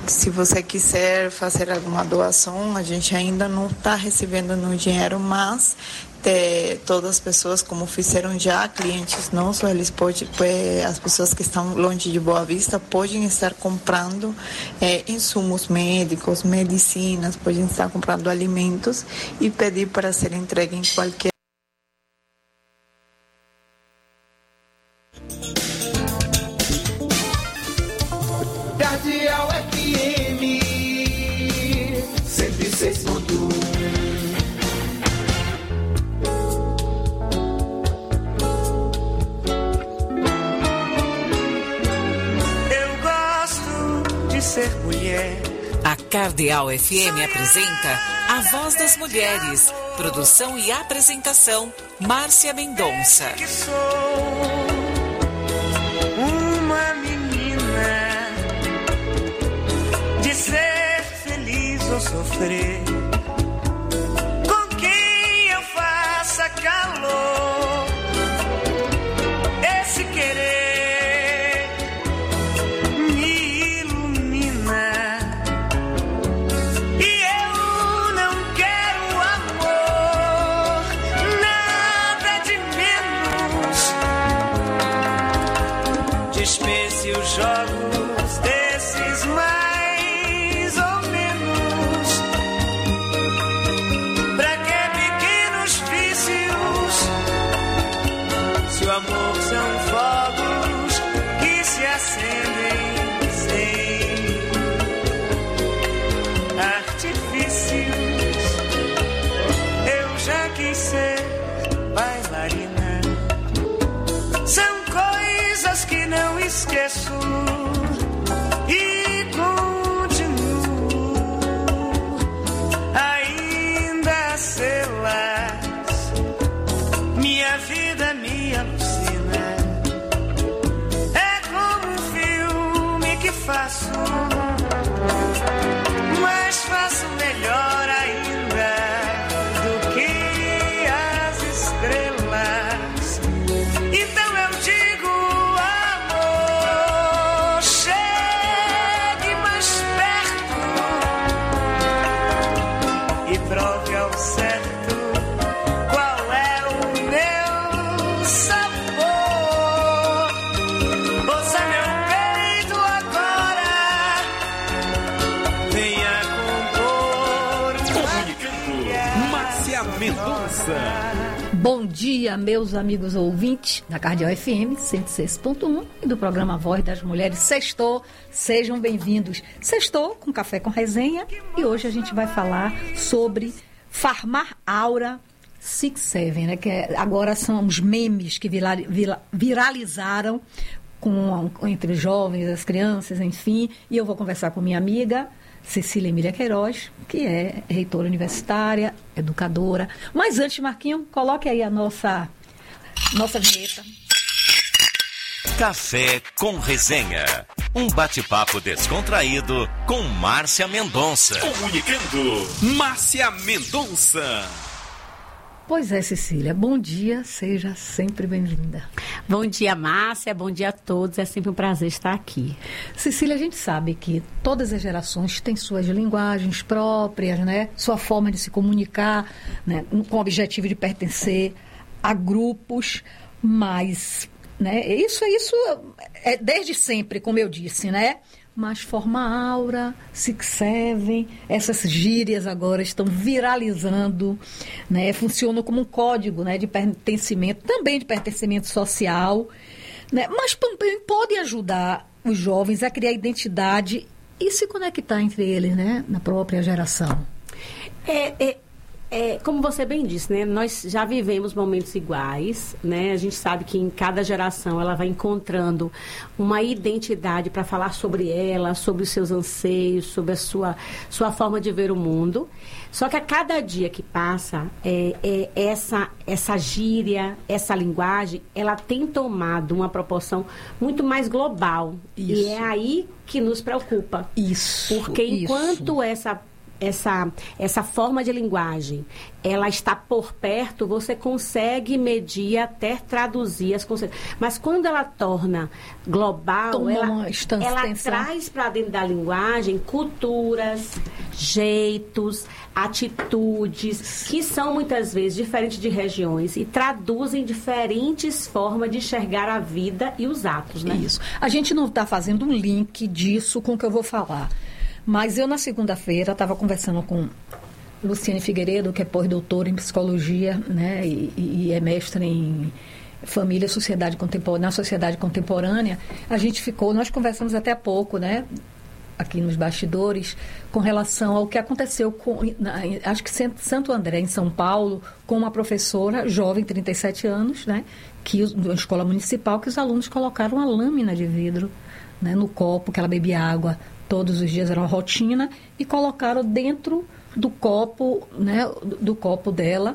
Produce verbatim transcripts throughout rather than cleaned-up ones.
se você quiser fazer alguma doação, a gente ainda não está recebendo no dinheiro, mas de, todas as pessoas, como fizeram já, clientes nossos, eles podem, as pessoas que estão longe de Boa Vista podem estar comprando é, insumos médicos, medicinas, podem estar comprando alimentos e pedir para ser entregue em qualquer Cardeal F M cento e seis ponto um. Eu gosto de ser mulher. A Cardeal F M apresenta A Voz das Mulheres. Produção e apresentação, Márcia Mendonça. Que sou uma menina de ser feliz ou sofrer, com quem eu faça calor, esse querer me ilumina. E eu não quero amor, nada de menos. Dispense os jogos desses mais ou menos. Pra que pequenos vícios, se o amor são fogos que se acendem sem artifícios. Eu já quis ser bailarina. São coisas que não esqueço e continuo ainda a sê-las. Minha vida me alucina. É como um filme que faço, mas faço melhor ainda do que as estrelas. Então eu digo, amor, chegue mais perto e prove ao certo qual é o meu sabor. Ouça meu peito agora, venha compor. Comunicando, Márcia Mendonça. Bom dia, meus amigos ouvintes da Cardeal F M cento e seis ponto um e do programa Voz das Mulheres. Sextou, sejam bem-vindos. Sextou com Café com Resenha e hoje a gente vai falar sobre Farmar Aura Six Seven, né? Que é, agora são os memes que vira, vira, viralizaram com, entre os jovens, as crianças, enfim. E eu vou conversar com minha amiga Cecília Emília Queiroz, que é reitora universitária, educadora. Mas antes, Marquinho, coloque aí a nossa, nossa vinheta. Café com Resenha. Um bate-papo descontraído com Márcia Mendonça. Comunicando, Márcia Mendonça. Pois é, Cecília, bom dia, seja sempre bem-vinda. Bom dia, Márcia, bom dia a todos, é sempre um prazer estar aqui. Cecília, a gente sabe que todas as gerações têm suas linguagens próprias, né? Sua forma de se comunicar, né? Com o objetivo de pertencer a grupos, mas, né? Isso, isso é desde sempre, como eu disse, né? Mas Forma Aura, Six Seven, essas gírias agora estão viralizando, né? Funcionam como um código, né, de pertencimento, também de pertencimento social, né? Mas também podem ajudar os jovens a criar identidade e se conectar entre eles, né, na própria geração. É, é, é, como você bem disse, né, nós já vivemos momentos iguais, né? A gente sabe que em cada geração ela vai encontrando uma identidade para falar sobre ela, sobre os seus anseios, sobre a sua, sua forma de ver o mundo. Só que a cada dia que passa, é, é, essa, essa gíria, essa linguagem, ela tem tomado uma proporção muito mais global. Isso. E é aí que nos preocupa. Isso. Porque enquanto isso. essa essa, essa forma de linguagem, ela está por perto, você consegue medir até traduzir as conceitos. Mas quando ela torna global, Toma ela, uma instância, ela extensão. traz para dentro da linguagem culturas, jeitos, atitudes, que são muitas vezes diferentes de regiões e traduzem diferentes formas de enxergar a vida e os atos, né? Isso. A gente não está fazendo um link disso com o que eu vou falar. Mas eu, na segunda-feira, estava conversando com Luciane Figueiredo, que é pós-doutora em psicologia, né, e, e é mestre em família e sociedade contemporânea, na sociedade contemporânea. A gente ficou, nós conversamos até há pouco, né, aqui nos bastidores, com relação ao que aconteceu com, na, acho que Santo André, em São Paulo, com uma professora jovem, trinta e sete anos, né, que, uma escola municipal, que os alunos colocaram uma lâmina de vidro, né, no copo, que ela bebia água todos os dias, era uma rotina, e colocaram dentro do copo, né, do copo dela.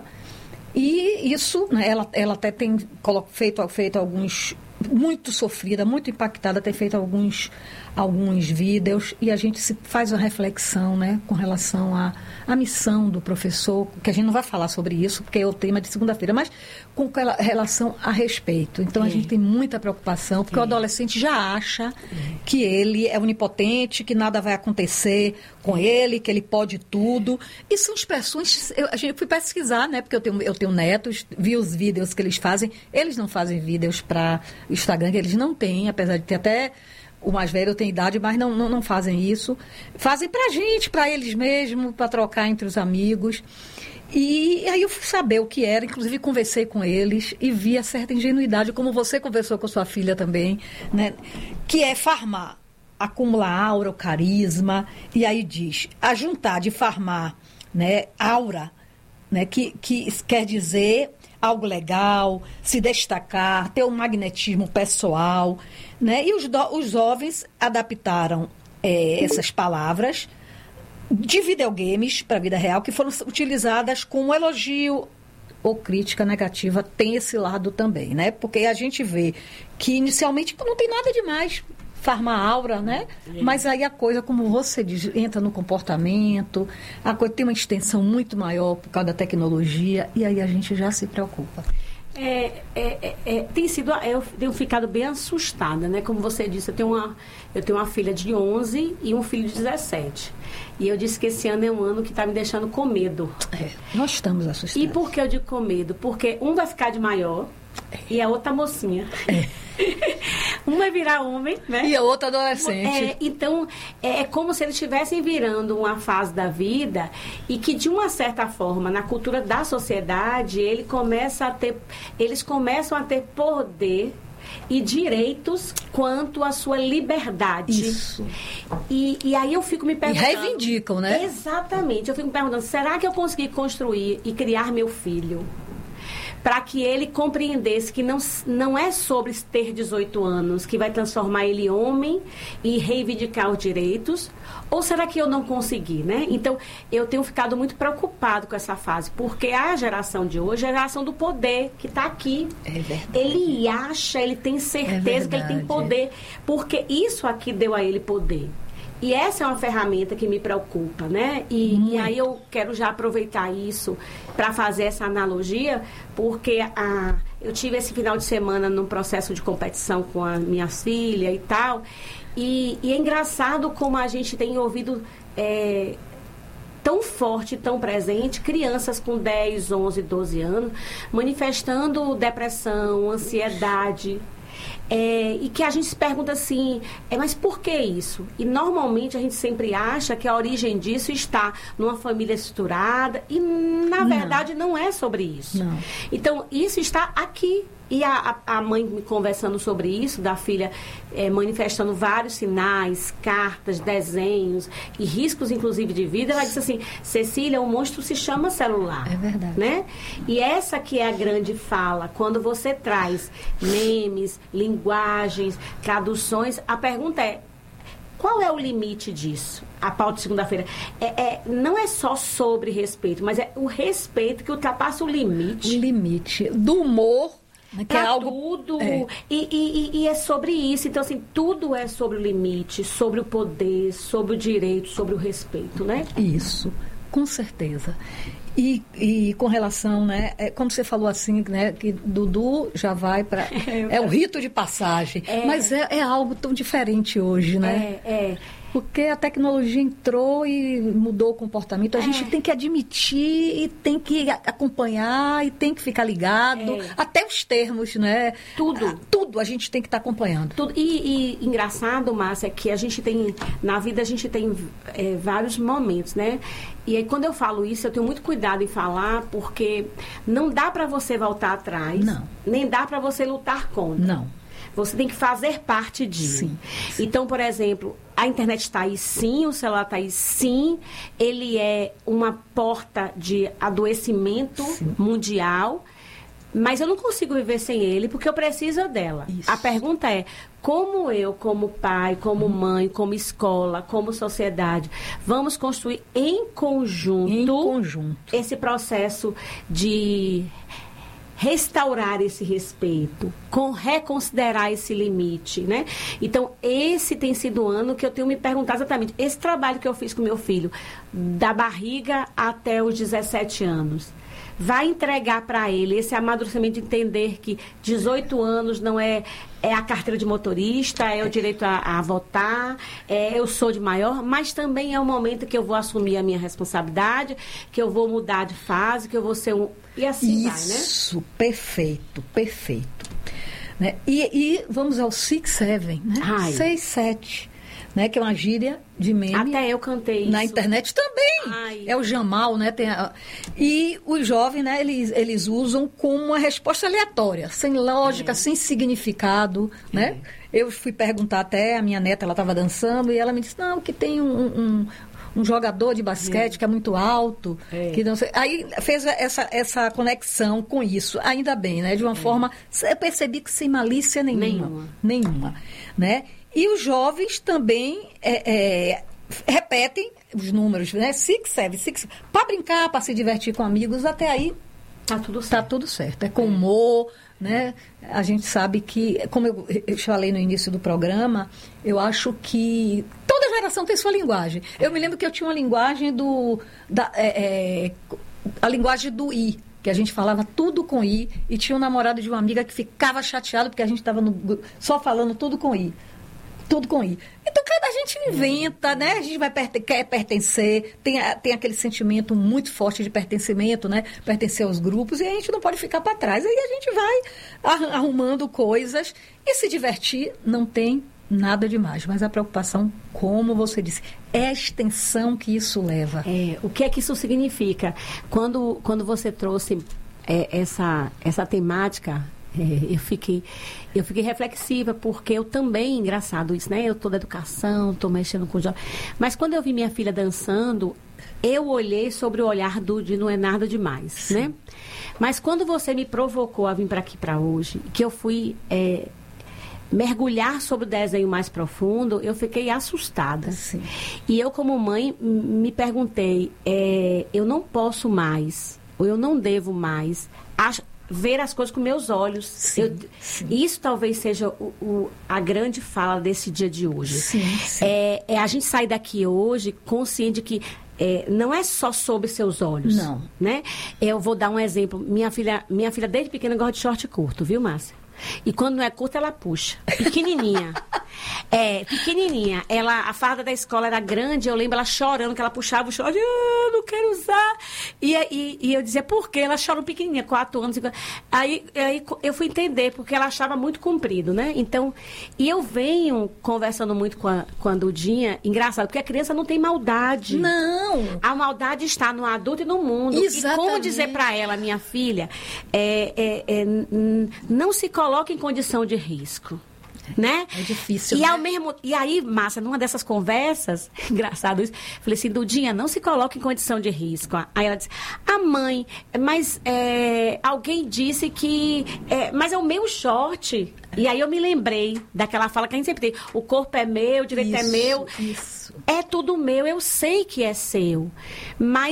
E isso, né, ela, ela até tem feito, feito alguns, muito sofrida, muito impactada, tem feito alguns, alguns vídeos, e a gente se faz uma reflexão, né, com relação à, à missão do professor, que a gente não vai falar sobre isso, porque é o tema de segunda-feira, mas com relação a respeito. Então, é. a gente tem muita preocupação, porque é. o adolescente já acha é. que ele é onipotente, que nada vai acontecer com ele, que ele pode tudo. E são expressões... Eu, a gente, fui pesquisar, né, porque eu tenho, eu tenho netos, vi os vídeos que eles fazem. Eles não fazem vídeos para Instagram, que eles não têm, apesar de ter até... O mais velho tem idade, mas não, não, não fazem isso. Fazem pra gente, pra eles mesmos, para trocar entre os amigos. E aí eu fui saber o que era, inclusive conversei com eles e vi a certa ingenuidade, como você conversou com sua filha também, né? Que é farmar, acumular aura, o carisma, e aí diz, ajuntar de farmar, né, aura, né, que, que quer dizer algo legal, se destacar, ter um magnetismo pessoal, né? E os, do, os jovens adaptaram é, essas palavras de videogames para a vida real, que foram utilizadas como elogio ou crítica negativa, tem esse lado também, né? Porque a gente vê que inicialmente não tem nada demais farmar aura, né? É. Mas aí a coisa, como você diz, entra no comportamento, a coisa tem uma extensão muito maior por causa da tecnologia, e aí a gente já se preocupa. É, é, é, tem sido, eu tenho ficado bem assustada, né? Como você disse, eu tenho uma, eu tenho uma filha de onze e um filho de dezessete. E eu disse que esse ano é um ano que está me deixando com medo. É, nós estamos assustados. E por que eu digo com medo? Porque um vai ficar de maior e a outra mocinha. É. Um vai virar homem, né? E a outra adolescente. É, então, é, é como se eles estivessem virando uma fase da vida e que, de uma certa forma, na cultura da sociedade, ele começa a ter, eles começam a ter poder e direitos quanto à sua liberdade. Isso. E, e aí eu fico me perguntando... E reivindicam, né? Exatamente. Eu fico me perguntando, será que eu consegui construir e criar meu filho para que ele compreendesse que não, não é sobre ter dezoito anos que vai transformar ele em homem e reivindicar os direitos? Ou será que eu não consegui, né? Então, eu tenho ficado muito preocupado com essa fase, porque a geração de hoje é a geração do poder, que está aqui. É verdade. Ele acha, ele tem certeza é que ele tem poder, porque isso aqui deu a ele poder. E essa é uma ferramenta que me preocupa, né? E, e aí eu quero já aproveitar isso para fazer essa analogia, porque a, eu tive esse final de semana num processo de competição com a minha filha e tal, e, e é engraçado como a gente tem ouvido é, tão forte, tão presente, crianças com dez, onze, doze anos, manifestando depressão, ansiedade. É, e que a gente se pergunta assim, é, mas por que isso? E normalmente a gente sempre acha que a origem disso está numa família estruturada e na não. verdade não é sobre isso. Não. Então isso está aqui. E a, a mãe me conversando sobre isso, da filha é, manifestando vários sinais, cartas, desenhos e riscos, inclusive, de vida, ela disse assim, Cecília, o monstro se chama celular. É verdade. Né? E essa que é a grande fala, quando você traz memes, linguagens, traduções, a pergunta é, qual é o limite disso? A pauta de segunda-feira. É, é, não é só sobre respeito, mas é o respeito que ultrapassa o limite. O limite do humor Que pra é algo... tudo. É. E, e, e é sobre isso. Então, assim, tudo é sobre o limite, sobre o poder, sobre o direito, sobre o respeito, né? Isso, com certeza. E, e com relação, né, é, como você falou assim, né, que Dudu já vai para... É o rito de passagem. É. Mas é, é algo tão diferente hoje, né? É, é. Porque a tecnologia entrou e mudou o comportamento. A é. gente tem que admitir e tem que acompanhar e tem que ficar ligado. É. Até os termos, né? Tudo. Tudo a gente tem que estar acompanhando. Tudo. E, e engraçado, Márcia, que a gente tem... Na vida a gente tem é, vários momentos, né? E aí quando eu falo isso, eu tenho muito cuidado em falar, porque não dá para você voltar atrás. Não. Nem dá para você lutar contra. Não. Você tem que fazer parte disso. Sim, sim. Então, por exemplo, a internet está aí sim, o celular está aí sim, ele é uma porta de adoecimento sim. mundial, mas eu não consigo viver sem ele porque eu preciso dela. Isso. A pergunta é, como eu, como pai, como mãe, como escola, como sociedade, vamos construir em conjunto, em conjunto. esse processo de... restaurar esse respeito, com reconsiderar esse limite, né? Então, esse tem sido o ano que eu tenho me perguntado exatamente, esse trabalho que eu fiz com meu filho, da barriga até os dezessete anos, vai entregar para ele esse amadurecimento de entender que dezoito anos não é, é a carteira de motorista, é o direito a, a votar, é, eu sou de maior, mas também é o momento que eu vou assumir a minha responsabilidade, que eu vou mudar de fase, que eu vou ser um... E assim vai, né? Isso, perfeito, perfeito. Né? E, e vamos ao six, seven, né? Ai. seis, sete, né? Que é uma gíria de meme. Até eu cantei isso. Na internet também. Ai. É o Jamal, né? Tem a... E os jovens, né? Eles, eles usam como uma resposta aleatória, sem lógica, é. sem significado, é. né? Eu fui perguntar até, a minha neta, ela estava dançando, e ela me disse, não, que tem um... um um jogador de basquete é. que é muito alto, é. que não sei. Aí fez essa, essa conexão com isso, ainda bem, né? De uma é. forma, eu percebi que sem malícia nenhuma. Nenhuma. Nenhuma, né? E os jovens também é, é, repetem os números, né? Six, seven, six, para brincar, para se divertir com amigos, até aí tá tudo certo. Tá tudo certo. É com humor, né? A gente sabe que, como eu, eu falei no início do programa, eu acho que toda geração tem sua linguagem. Eu me lembro que eu tinha uma linguagem do... Da, é, é, a linguagem do I, que a gente falava tudo com I, e tinha um namorado de uma amiga que ficava chateado porque a gente estava só falando tudo com I. Tudo com I. Então, cada gente inventa, né? A gente vai perten- quer pertencer, tem, a, tem aquele sentimento muito forte de pertencimento, né? Pertencer aos grupos, e a gente não pode ficar para trás. Aí a gente vai arrumando coisas e se divertir, não tem nada demais. Mas a preocupação, como você disse, é a extensão que isso leva. É, o que é que isso significa? Quando, quando você trouxe é, essa, essa temática... É, eu fiquei, eu fiquei reflexiva, porque eu também, engraçado isso, né? Eu estou da educação, estou mexendo com jovens. Mas quando eu vi minha filha dançando, eu olhei sobre o olhar do de não é nada demais, Sim. né? Mas quando você me provocou a vir para aqui para hoje, que eu fui é, mergulhar sobre o desenho mais profundo, eu fiquei assustada. Sim. E eu, como mãe, me perguntei, é, eu não posso mais, ou eu não devo mais... Acho, ver as coisas com meus olhos. Sim, eu, sim. Isso talvez seja o, o, a grande fala desse dia de hoje. Sim, sim. É, é a gente sair daqui hoje consciente de que é, não é só sob seus olhos. Não. Né? Eu vou dar um exemplo. Minha filha, minha filha desde pequena gosta de short curto, viu, Márcia? E quando não é curta, ela puxa. Pequenininha. É, pequenininha. Ela, a farda da escola era grande, eu lembro ela chorando, que ela puxava o short, ah, não quero usar. E, e, e eu dizia, por quê? Ela chora pequenininha, quatro anos. Cinco... Aí, aí eu fui entender, porque ela achava muito comprido, né? Então, e eu venho conversando muito com a, com a Dudinha, engraçado, porque a criança não tem maldade. Não! A maldade está no adulto e no mundo. Exatamente. E como dizer para ela, minha filha, é, é, é, n- não se coloque em condição de risco. Né? É difícil, e, né? ao mesmo, e aí, Márcia, numa dessas conversas, engraçado isso, falei assim, Dudinha, não se coloque em condição de risco. Aí ela disse, ah, mãe, mas é, alguém disse que... É, mas é o meu short. E aí eu me lembrei daquela fala que a gente sempre tem, o corpo é meu, o direito isso, é meu. Isso. É tudo meu, eu sei que é seu. Mas...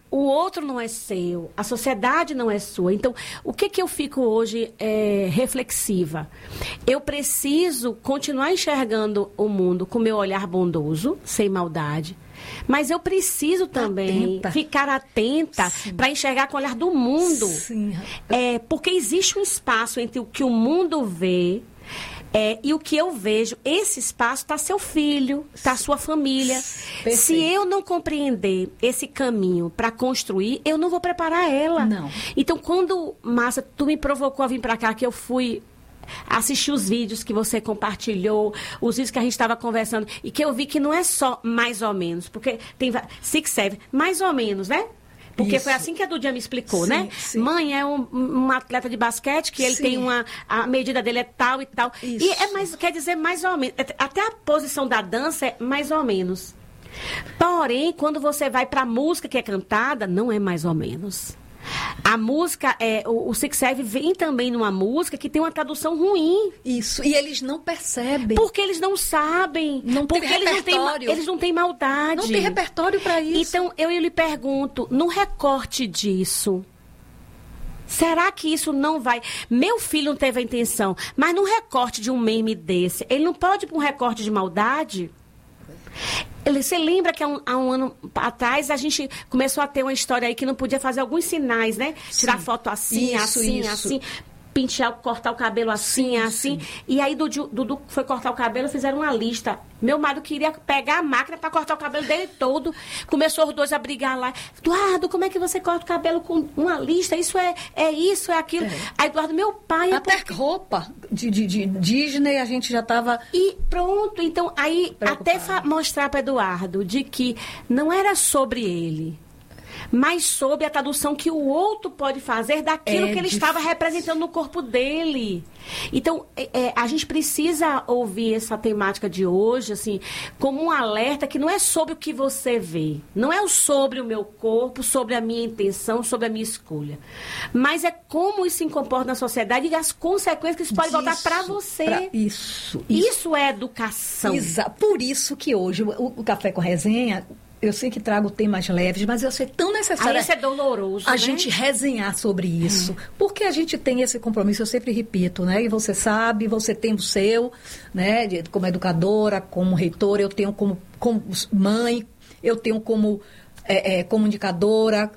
o outro não é seu, a sociedade não é sua. Então, o que que eu fico hoje é, reflexiva? Eu preciso continuar enxergando o mundo com meu olhar bondoso, sem maldade, mas eu preciso também atenta. ficar atenta para enxergar com o olhar do mundo. Sim. É, porque existe um espaço entre o que o mundo vê É, e o que eu vejo, esse espaço está seu filho, está sua família. Perfeito. Se eu não compreender esse caminho para construir, eu não vou preparar ela. Não. Então, quando, Márcia, tu me provocou a vir para cá, que eu fui assistir os vídeos que você compartilhou, os vídeos que a gente estava conversando, e que eu vi que não é só mais ou menos, porque tem Six Seven, mais ou menos, né? Porque Isso. foi assim que a Dudia me explicou, sim, né? Sim. Mãe é um, um atleta de basquete, que ele sim. tem uma... A medida dele é tal e tal. Isso. E é mais, quer dizer mais ou menos. Até a posição da dança é mais ou menos. Porém, quando você vai para a música que é cantada, não é mais ou menos. A música, é, o, o Six Seven vem também numa música que tem uma tradução ruim. Isso, e eles não percebem. Porque eles não sabem. Não porque tem eles não têm, eles não têm maldade. Não tem repertório para isso. Então, eu, eu lhe pergunto, no recorte disso, será que isso não vai... Meu filho não teve a intenção, mas num recorte de um meme desse, ele não pode ir para um recorte de maldade? Você lembra que há um, há um ano atrás a gente começou a ter uma história aí que não podia fazer alguns sinais, né? Tirar Sim. foto assim, isso, assim, isso. assim, pentear, cortar o cabelo assim, sim, assim. Sim. E aí Dudu, Dudu foi cortar o cabelo, fizeram uma lista. Meu marido queria pegar a máquina para cortar o cabelo dele todo. Começou os dois a brigar lá. Eduardo, como é que você corta o cabelo com uma lista? Isso é, é isso, é aquilo. É. Aí Eduardo, meu pai... Até porque... roupa de, de, de Disney a gente já estava... E pronto, então aí até mostrar para Eduardo de que não era sobre ele, mas sobre a tradução que o outro pode fazer daquilo é que ele difícil. estava representando no corpo dele. Então, é, é, a gente precisa ouvir essa temática de hoje, assim, como um alerta que não é sobre o que você vê, não é sobre o meu corpo, sobre a minha intenção, sobre a minha escolha, mas é como isso se comporta na sociedade e as consequências que isso pode voltar para você. Pra isso, isso. Isso é educação. Exa- Por isso que hoje o, o Café com Resenha... Eu sei que trago temas leves, mas eu sei tão necessário... Aí isso é doloroso, A né? gente resenhar sobre isso. Hum. Porque a gente tem esse compromisso, eu sempre repito, né? E você sabe, você tem o seu, né? De, como educadora, como reitora, eu tenho como, como mãe, eu tenho como é, é, comunicadora,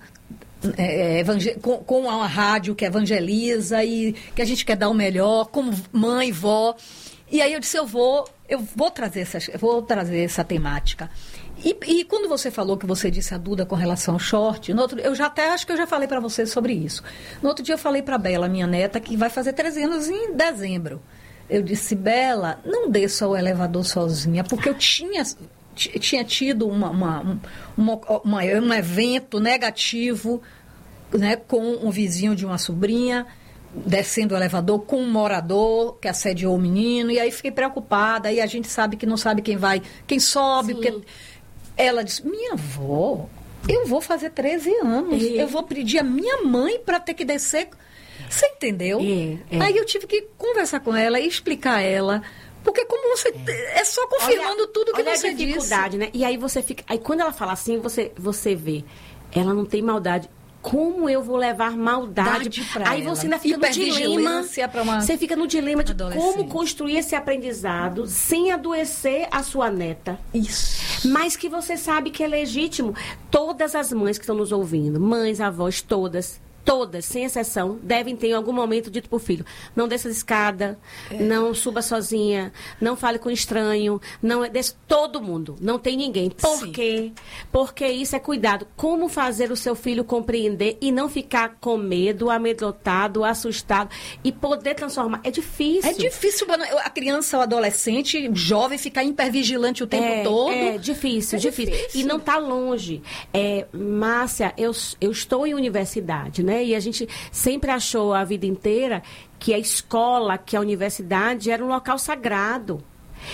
é, evangel... com, com a rádio que evangeliza e que a gente quer dar o melhor, como mãe, vó. E aí eu disse, eu vou, eu vou trazer essa, eu vou trazer essa temática. E, e quando você falou que você disse a Duda com relação ao short, no outro, eu já até acho que eu já falei para você sobre isso. No outro dia eu falei para Bela, minha neta, que vai fazer treze anos em dezembro. Eu disse, Bela, não desça o elevador sozinha, porque eu tinha, t- tinha tido uma, uma, uma, uma, um evento negativo, né, com um vizinho de uma sobrinha, descendo o elevador com um morador que assediou o menino, e aí fiquei preocupada, e a gente sabe que não sabe quem vai, quem sobe, Sim. porque... Ela disse, minha avó, eu vou fazer treze anos, é. eu vou pedir a minha mãe para ter que descer. Você entendeu? É, é. Aí eu tive que conversar com ela e explicar a ela, porque como você... É, é só confirmando olha, tudo que olha você a dificuldade, disse. Né? E aí você fica... Aí quando ela fala assim, você, você vê, ela não tem maldade. Como eu vou levar maldade? Aí você ainda fica no dilema. Uma... Você fica no dilema de como construir esse aprendizado sem adoecer a sua neta. Isso. Mas que você sabe que é legítimo. Todas as mães que estão nos ouvindo, mães, avós, todas, todas, sem exceção, devem ter em algum momento dito para o filho, não desça a escada, é. não suba sozinha, não fale com estranho, não desça todo mundo, não tem ninguém. Por Sim. quê? Porque isso é cuidado. Como fazer o seu filho compreender e não ficar com medo, amedrontado, assustado e poder transformar? É difícil. É difícil a criança, o adolescente, o jovem ficar hipervigilante o tempo é, todo. É difícil, é difícil. difícil. E não está longe. É, Márcia, eu, eu estou em universidade, né? E a gente sempre achou a vida inteira que a escola, que a universidade era um local sagrado.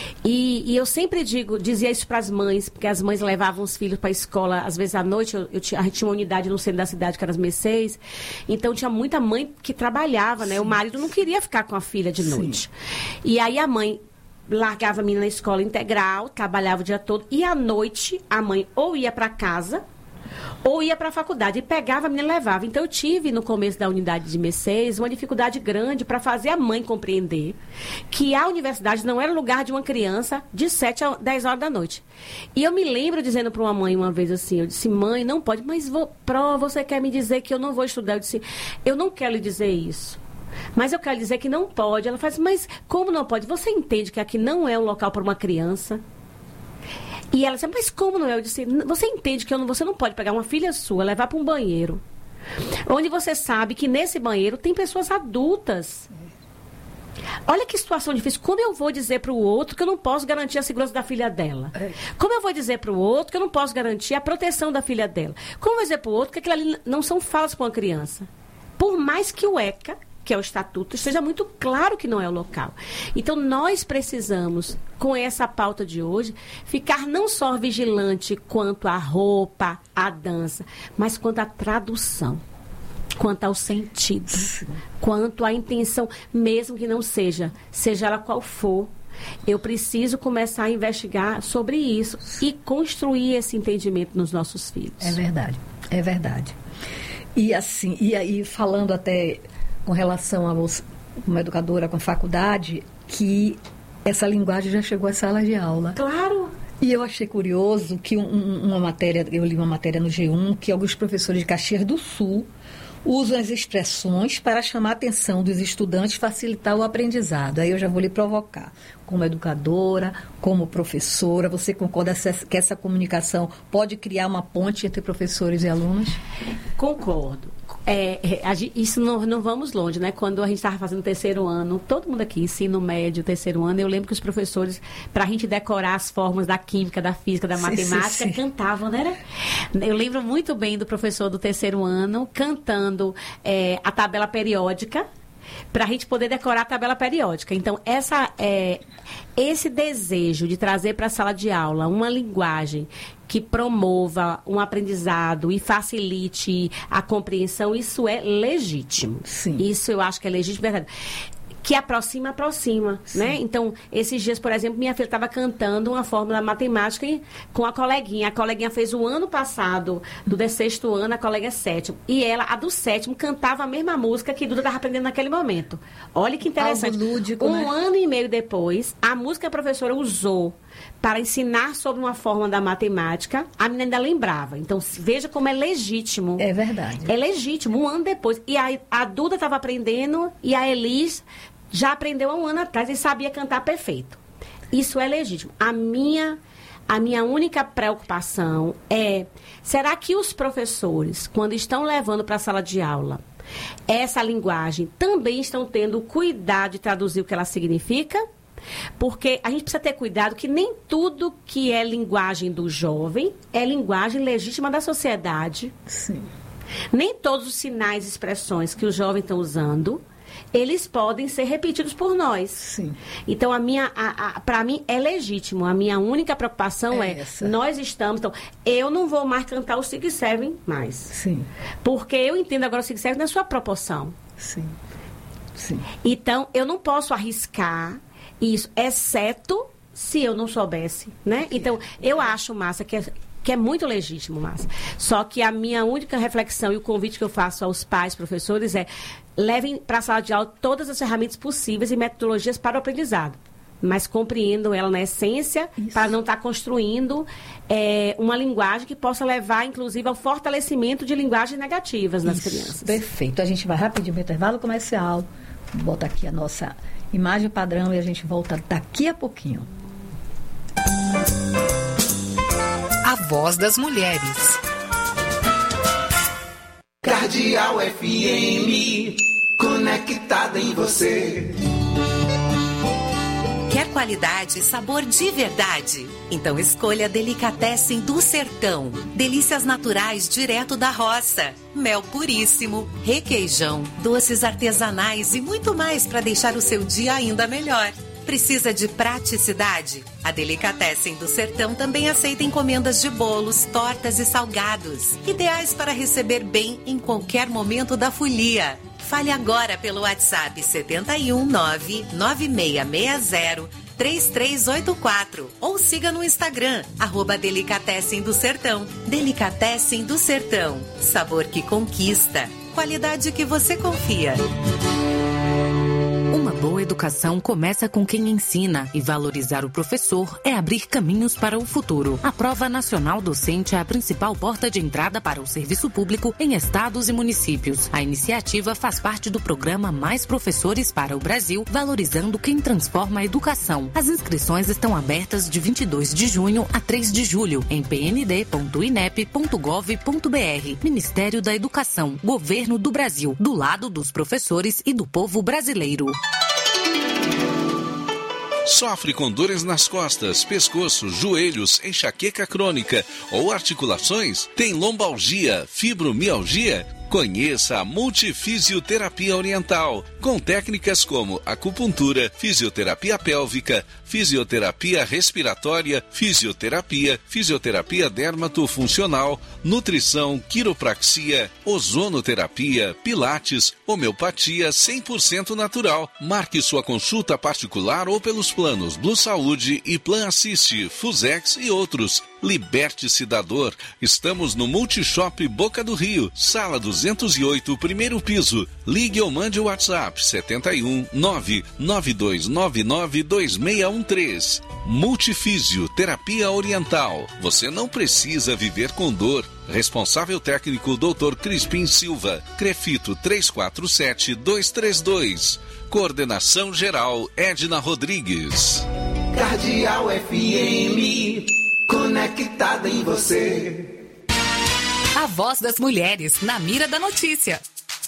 E, e eu sempre digo, dizia isso para as mães, porque as mães levavam os filhos para a escola, às vezes à noite, eu, eu tinha, a gente tinha uma unidade no centro da cidade, que era as Mercês, então tinha muita mãe que trabalhava, né? Sim. O marido não queria ficar com a filha de noite. Sim. E aí a mãe largava a menina na escola integral, trabalhava o dia todo, e à noite a mãe ou ia para casa, ou ia para a faculdade e pegava a menina e levava. Então eu tive no começo da unidade de Mercedes uma dificuldade grande para fazer a mãe compreender que a universidade não era lugar de uma criança de sete a dez horas da noite. E eu me lembro dizendo para uma mãe uma vez assim, eu disse, mãe, não pode, mas vou, Pro, você quer me dizer que eu não vou estudar? Eu disse, eu não quero lhe dizer isso. Mas eu quero dizer que não pode. Ela faz, mas como não pode? Você entende que aqui não é um local para uma criança? E ela disse, mas como não é? Eu disse, você entende que eu não, você não pode pegar uma filha sua, levar para um banheiro, onde você sabe que nesse banheiro tem pessoas adultas. Olha que situação difícil. Como eu vou dizer para o outro que eu não posso garantir a segurança da filha dela? Como eu vou dizer para o outro que eu não posso garantir a proteção da filha dela? Como eu vou dizer para o outro que aquilo ali não são falas para uma criança? Por mais que o ECA, que é o estatuto, esteja muito claro que não é o local. Então, nós precisamos, com essa pauta de hoje, ficar não só vigilante quanto à roupa, à dança, mas quanto à tradução, quanto ao sentido, quanto à intenção, mesmo que não seja, seja ela qual for. Eu preciso começar a investigar sobre isso e construir esse entendimento nos nossos filhos. É verdade, é verdade. E assim, e aí falando até com relação a você, como educadora com a faculdade, que essa linguagem já chegou às salas de aula. Claro! E eu achei curioso que um, uma matéria, eu li uma matéria no G um, que alguns professores de Caxias do Sul usam as expressões para chamar a atenção dos estudantes, facilitar o aprendizado. Aí eu já vou lhe provocar. Como educadora, como professora, você concorda que essa comunicação pode criar uma ponte entre professores e alunos? Concordo. É, é, isso não, não vamos longe, né? Quando a gente estava fazendo o terceiro ano, todo mundo aqui, ensino médio, terceiro ano, eu lembro que os professores, para a gente decorar as fórmulas da química, da física, da sim, matemática, sim, sim. cantavam, né? Eu lembro muito bem do professor do terceiro ano cantando é, a tabela periódica, para a gente poder decorar a tabela periódica. Então, essa, é, esse desejo de trazer para a sala de aula uma linguagem que promova um aprendizado e facilite a compreensão, isso é legítimo. Sim. Isso eu acho que é legítimo, verdade. Que aproxima, aproxima, sim. né? Então, esses dias, por exemplo, minha filha estava cantando uma fórmula matemática com a coleguinha. A coleguinha fez o ano passado, do sexto ano, a colega é sétimo. E ela, a do sétimo, cantava a mesma música que Duda estava aprendendo naquele momento. Olha que interessante. Algo lúdico, um né? ano e meio depois, a música que a professora usou para ensinar sobre uma fórmula da matemática, a menina ainda lembrava. Então, veja como é legítimo. É verdade. É legítimo, um ano depois. E a, a Duda estava aprendendo e a Elis já aprendeu há um ano atrás e sabia cantar perfeito. Isso é legítimo. A minha, a minha única preocupação é, será que os professores, quando estão levando para a sala de aula essa linguagem, também estão tendo cuidado de traduzir o que ela significa? Porque a gente precisa ter cuidado que nem tudo que é linguagem do jovem é linguagem legítima da sociedade. Sim. Nem todos os sinais e expressões que os jovens estão usando, eles podem ser repetidos por nós. Sim. Então, a minha, a, a, para mim, é legítimo. A minha única preocupação é, é nós estamos... Então, eu não vou mais cantar o Sig Seven mais. Sim. Porque eu entendo agora o Sig Seven na sua proporção. Sim. Sim. Então, eu não posso arriscar isso, exceto se eu não soubesse, né? Então, eu acho, Márcia, que é, que é muito legítimo, Márcia. Só que a minha única reflexão e o convite que eu faço aos pais, professores, é levem para a sala de aula todas as ferramentas possíveis e metodologias para o aprendizado. Mas compreendam ela na essência, isso, para não estar construindo é, uma linguagem que possa levar, inclusive, ao fortalecimento de linguagens negativas nas isso, crianças. Perfeito. A gente vai rapidinho para o intervalo comercial. Bota aqui a nossa imagem padrão e a gente volta daqui a pouquinho. A Voz das Mulheres. Cardeal F M, conectada em você. Quer qualidade e sabor de verdade? Então escolha Delicatessen do Sertão. Delícias naturais direto da roça. Mel puríssimo, requeijão, doces artesanais e muito mais para deixar o seu dia ainda melhor. Precisa de praticidade? A Delicatessen do Sertão também aceita encomendas de bolos, tortas e salgados. Ideais para receber bem em qualquer momento da folia. Fale agora pelo WhatsApp sete um nove, nove seis seis zero, três três oito quatro ou siga no Instagram, arroba Delicatessen do Sertão. Delicatessen do Sertão. Sabor que conquista. Qualidade que você confia. Uma boa educação começa com quem ensina, e valorizar o professor é abrir caminhos para o futuro. A Prova Nacional Docente é a principal porta de entrada para o serviço público em estados e municípios. A iniciativa faz parte do programa Mais Professores para o Brasil, valorizando quem transforma a educação. As inscrições estão abertas de vinte e dois de junho a três de julho em p n d ponto i n e p ponto gov ponto b r. Ministério da Educação, Governo do Brasil, do lado dos professores e do povo brasileiro. Sofre com dores nas costas, pescoço, joelhos, enxaqueca crônica ou articulações? Tem lombalgia, fibromialgia? Conheça a Multifisioterapia Oriental, com técnicas como acupuntura, fisioterapia pélvica, fisioterapia respiratória, fisioterapia, fisioterapia dermatofuncional, nutrição, quiropraxia, ozonoterapia, pilates, homeopatia cem por cento natural. Marque sua consulta particular ou pelos planos Blue Saúde e Plan Assist, Fusex e outros. Liberte-se da dor. Estamos no Multishop Boca do Rio, sala duzentos e oito, primeiro piso. Ligue ou mande o WhatsApp sete um nove nove dois nove nove dois seis um três. Multifísio Terapia Oriental. Você não precisa viver com dor. Responsável técnico doutor Crispim Silva. Crefito três quatro sete dois três dois. Coordenação geral Edna Rodrigues. Cardeal F M, conectada em você. A voz das mulheres na mira da notícia.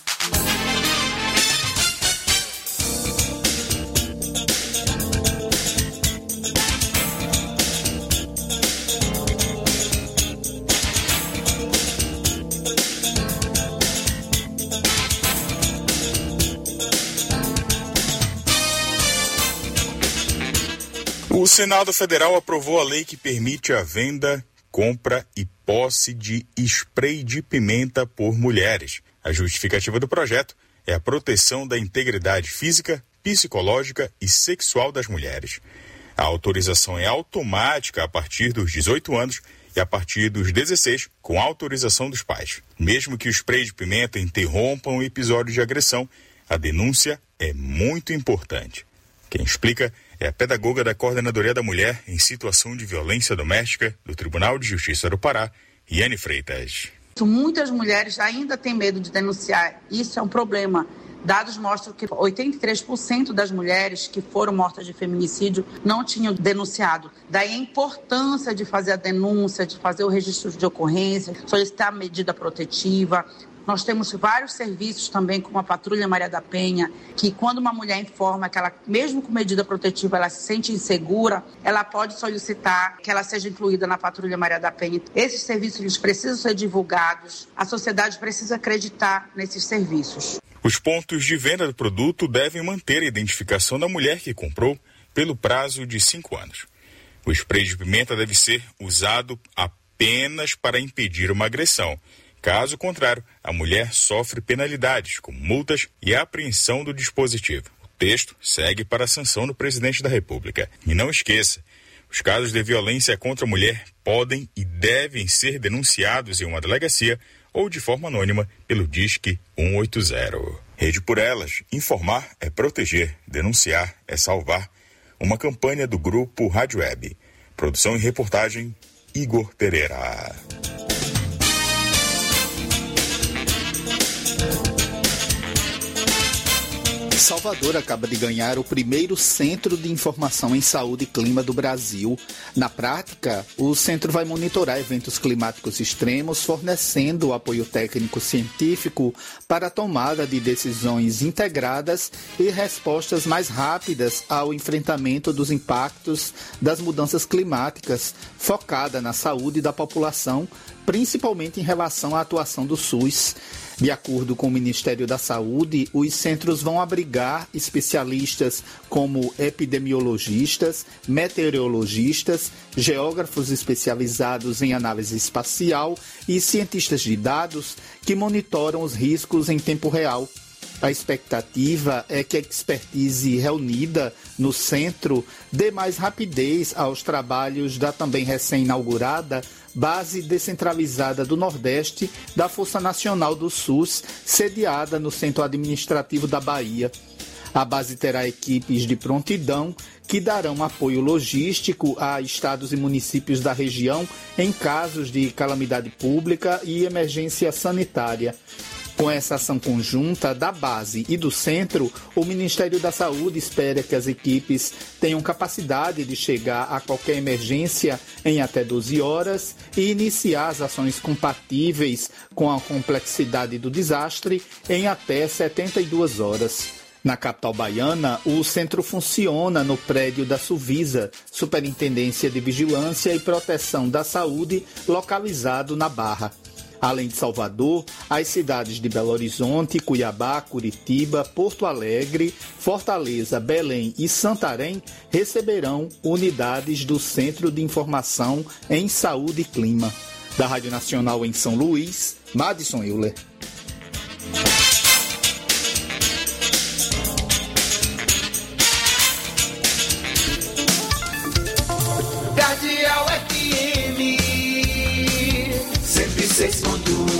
O Senado Federal aprovou a lei que permite a venda, compra e posse de spray de pimenta por mulheres. A justificativa do projeto é a proteção da integridade física, psicológica e sexual das mulheres. A autorização é automática a partir dos dezoito anos e a partir dos dezesseis, com autorização dos pais. Mesmo que o spray de pimenta interrompa um episódio de agressão, a denúncia é muito importante. Quem explica é a pedagoga da Coordenadoria da Mulher em Situação de Violência Doméstica do Tribunal de Justiça do Pará, Iane Freitas. Muitas mulheres ainda têm medo de denunciar. Isso é um problema. Dados mostram que oitenta e três por cento das mulheres que foram mortas de feminicídio não tinham denunciado. Daí a importância de fazer a denúncia, de fazer o registro de ocorrência, solicitar a medida protetiva. Nós temos vários serviços também, como a Patrulha Maria da Penha, que quando uma mulher informa que ela, mesmo com medida protetiva, ela se sente insegura, ela pode solicitar que ela seja incluída na Patrulha Maria da Penha. Esses serviços eles precisam ser divulgados, a sociedade precisa acreditar nesses serviços. Os pontos de venda do produto devem manter a identificação da mulher que comprou pelo prazo de cinco anos. O spray de pimenta deve ser usado apenas para impedir uma agressão. Caso contrário, a mulher sofre penalidades, como multas e apreensão do dispositivo. O texto segue para a sanção do presidente da República. E não esqueça, os casos de violência contra a mulher podem e devem ser denunciados em uma delegacia ou de forma anônima pelo Disque cento e oitenta. Rede por Elas, informar é proteger, denunciar é salvar. Uma campanha do Grupo Rádio Web. Produção e reportagem, Igor Pereira. Salvador acaba de ganhar o primeiro Centro de Informação em Saúde e Clima do Brasil. Na prática, o centro vai monitorar eventos climáticos extremos, fornecendo apoio técnico-científico para a tomada de decisões integradas e respostas mais rápidas ao enfrentamento dos impactos das mudanças climáticas, focada na saúde da população, principalmente em relação à atuação do SUS. De acordo com o Ministério da Saúde, os centros vão abrigar especialistas como epidemiologistas, meteorologistas, geógrafos especializados em análise espacial e cientistas de dados que monitoram os riscos em tempo real. A expectativa é que a expertise reunida no centro dê mais rapidez aos trabalhos da também recém-inaugurada Base Descentralizada do Nordeste da Força Nacional do SUS, sediada no Centro Administrativo da Bahia. A base terá equipes de prontidão que darão apoio logístico a estados e municípios da região em casos de calamidade pública e emergência sanitária. Com essa ação conjunta da base e do centro, o Ministério da Saúde espera que as equipes tenham capacidade de chegar a qualquer emergência em até doze horas e iniciar as ações compatíveis com a complexidade do desastre em até setenta e duas horas. Na capital baiana, o centro funciona no prédio da Suvisa, Superintendência de Vigilância e Proteção da Saúde, localizado na Barra. Além de Salvador, as cidades de Belo Horizonte, Cuiabá, Curitiba, Porto Alegre, Fortaleza, Belém e Santarém receberão unidades do Centro de Informação em Saúde e Clima. Da Rádio Nacional em São Luís, Madison Euler. Cardeal F M cento e seis ponto um.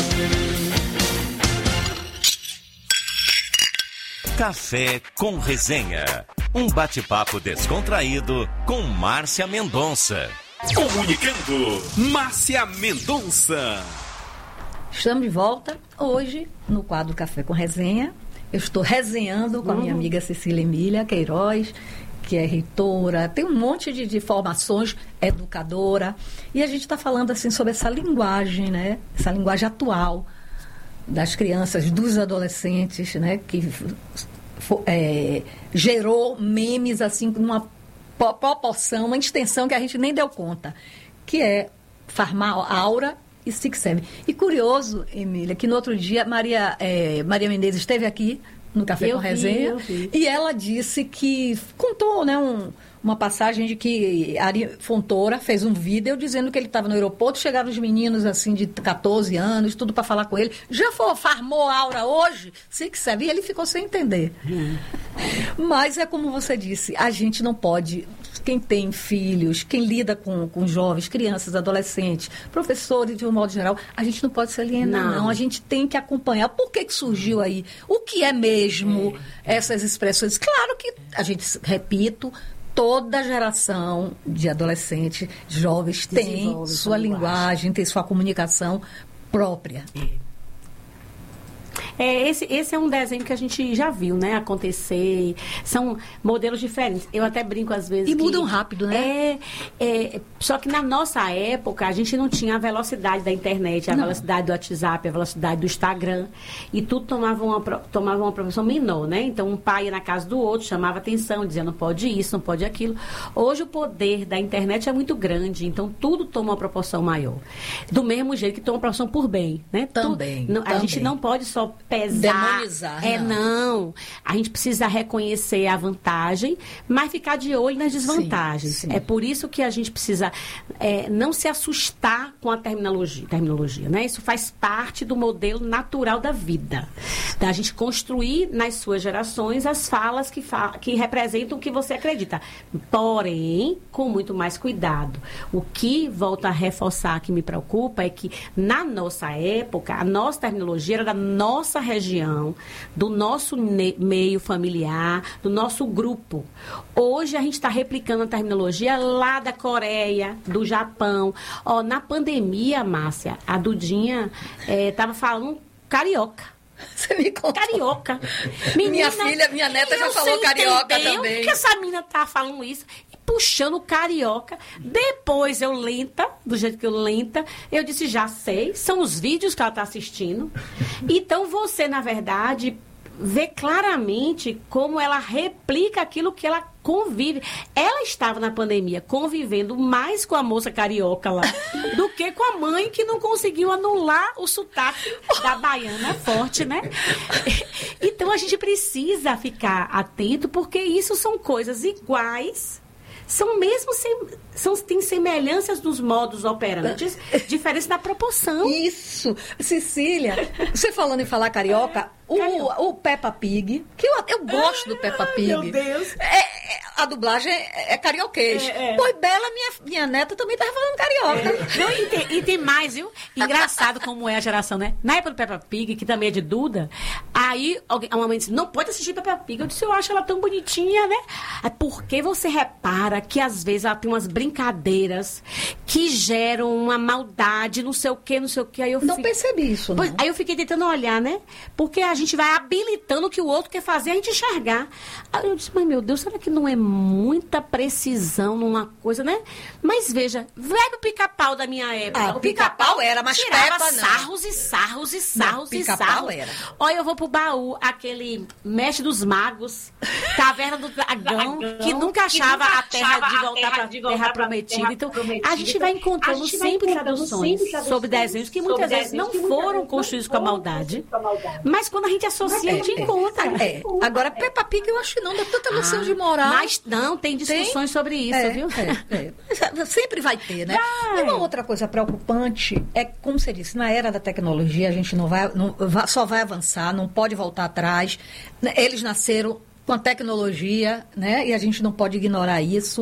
Café com Resenha. Um bate-papo descontraído com Márcia Mendonça. Comunicando, Márcia Mendonça. Estamos de volta hoje no quadro Café com Resenha. Eu estou resenhando com a minha amiga Cecília Emília Queiroz, que é reitora, tem um monte de, de formações, educadora, e a gente está falando assim sobre essa linguagem, né? Essa linguagem atual das crianças, dos adolescentes, né? Que é, gerou memes assim numa proporção, uma extensão que a gente nem deu conta, que é Farmar Aura e Sixeve. E curioso, Emília, que no outro dia Maria, é, Maria Menezes esteve aqui no Café eu com Resenha, vi, e ela disse que contou, né, um, uma passagem de que Ari Fontoura fez um vídeo dizendo que ele estava no aeroporto, chegaram os meninos assim de catorze anos, tudo para falar com ele, já foi, farmou Aura hoje? Sei que sabe, e ele ficou sem entender. Hum. Mas é como você disse, a gente não pode, quem tem filhos, quem lida com, com jovens, crianças, adolescentes, professores de um modo geral, a gente não pode se alienar, não. não. A gente tem que acompanhar. Por que que surgiu aí? O que é mesmo é. essas expressões? Claro que, a gente, repito, toda geração de adolescentes, jovens, tem sua linguagem, tem sua comunicação própria. É. É, esse, esse é um desenho que a gente já viu, né, acontecer. São modelos diferentes. Eu até brinco às vezes. E que mudam rápido, né? É, é, só que na nossa época, a gente não tinha a velocidade da internet, a não. velocidade do WhatsApp, a velocidade do Instagram. E tudo tomava uma, tomava uma proporção menor, né? Então, um pai ia na casa do outro, chamava atenção, dizia não pode isso, não pode aquilo. Hoje, o poder da internet é muito grande, então tudo toma uma proporção maior. Do mesmo jeito que toma uma proporção por bem, né? Também. Tu, não, a também. gente não pode só pesar. Demonizar. É, não. não. A gente precisa reconhecer a vantagem, mas ficar de olho nas desvantagens. Sim, sim. É por isso que a gente precisa é, não se assustar com a terminologia, terminologia, né? Isso faz parte do modelo natural da vida. Da gente construir nas suas gerações as falas que, fa que representam o que você acredita. Porém, com muito mais cuidado. O que, volto a reforçar, que me preocupa é que, na nossa época, a nossa terminologia era da nossa região, do nosso meio familiar, do nosso grupo. Hoje a gente está replicando a terminologia lá da Coreia, do Japão. Ó, na pandemia, Márcia, a Dudinha estava é, falando carioca. Você me contou. Carioca. Menina, minha filha, minha neta já falou carioca também. Por que essa menina tá falando isso? Puxando carioca. Depois eu lenta, do jeito que eu lenta, eu disse, já sei, são os vídeos que ela está assistindo. Então você, na verdade, vê claramente como ela replica aquilo que ela convive. Ela estava na pandemia convivendo mais com a moça carioca lá do que com a mãe que não conseguiu anular o sotaque da baiana forte, né? Então a gente precisa ficar atento porque isso são coisas iguais, são mesmo sem, são, tem semelhanças dos modos operantes, diferença na proporção. Isso. Cecília, você falando em falar carioca, o, o Peppa Pig, que eu, eu gosto do Peppa Pig. Meu Deus. É, é, a dublagem é, é carioquês. É, é. Pois Bela, minha, minha neta, também estava falando carioca. É. Não, e, tem, e tem mais, viu? Engraçado como é a geração, né? Na época do Peppa Pig, que também é de Duda, aí alguém, uma mãe disse, não pode assistir Peppa Pig. Eu disse, eu acho ela tão bonitinha, né? É porque você repara que às vezes ela tem umas brincadeiras que geram uma maldade, não sei o que, não sei o que. Aí eu não fico... percebi isso, não. Pois, aí eu fiquei tentando olhar, né? Porque a gente vai habilitando o que o outro quer fazer, a gente enxergar. Aí eu disse, mas meu Deus, será que não é muita precisão numa coisa, né? Mas veja, vai pro Pica-Pau da minha época. Ah, o Pica-Pau era, mas tirava Peppa não. sarros e sarros e sarros não, e sarros. Era. Olha, eu vou pro baú, aquele Mestre dos Magos, Caverna do Dragão, que nunca achava que nunca a terra achava de voltar para a terra, terra prometida. Então, a gente vai encontrando gente sempre vai traduções sempre sobre desenhos que muitas vezes não foram construídos com a maldade, mas quando a gente associa, a gente é, encontra. É. É. Agora, Peppa Pig, eu acho que não dá tanta noção ah, de moral. Mas não, tem discussões tem? sobre isso, é, viu? É, é. Sempre vai ter, né? Vai. E uma outra coisa preocupante é, como você disse, na era da tecnologia, a gente não vai, não, só vai avançar, não pode voltar atrás. Eles nasceram com a tecnologia, né? E a gente não pode ignorar isso.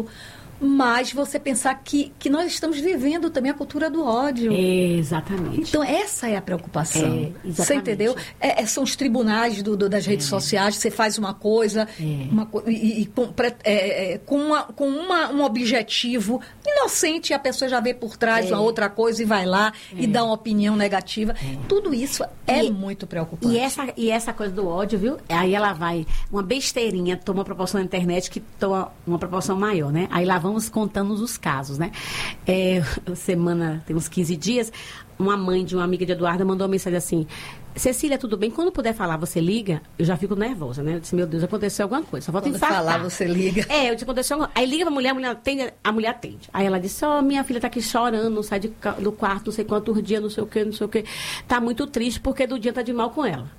Mas você pensar que, que nós estamos vivendo também a cultura do ódio. Exatamente. Então, essa é a preocupação. É, você entendeu? É, são os tribunais do, do, das redes é. sociais, você faz uma coisa é. uma, e, e com, é, é, com, uma, com uma, um objetivo inocente, e a pessoa já vê por trás é. uma outra coisa e vai lá é. e dá uma opinião negativa. É. Tudo isso é e, muito preocupante. E essa, e essa coisa do ódio, viu? Aí ela vai, uma besteirinha toma uma proporção na internet que toma uma proporção maior, né? Aí lá vamos contando os casos, né? É, semana, tem uns quinze dias, uma mãe de uma amiga de Eduarda mandou uma mensagem assim, Cecília, tudo bem? Quando puder falar, você liga? Eu já fico nervosa, né? Eu disse, meu Deus, aconteceu alguma coisa. Só falta infartar. Quando falar, você liga. É, eu disse, aconteceu alguma coisa. Aí liga pra mulher, a mulher atende, a mulher atende. Aí ela disse, ó, oh, minha filha tá aqui chorando, não sai de, do quarto, não sei quantos dias, não sei o quê, não sei o quê. Tá muito triste porque do dia tá de mal com ela.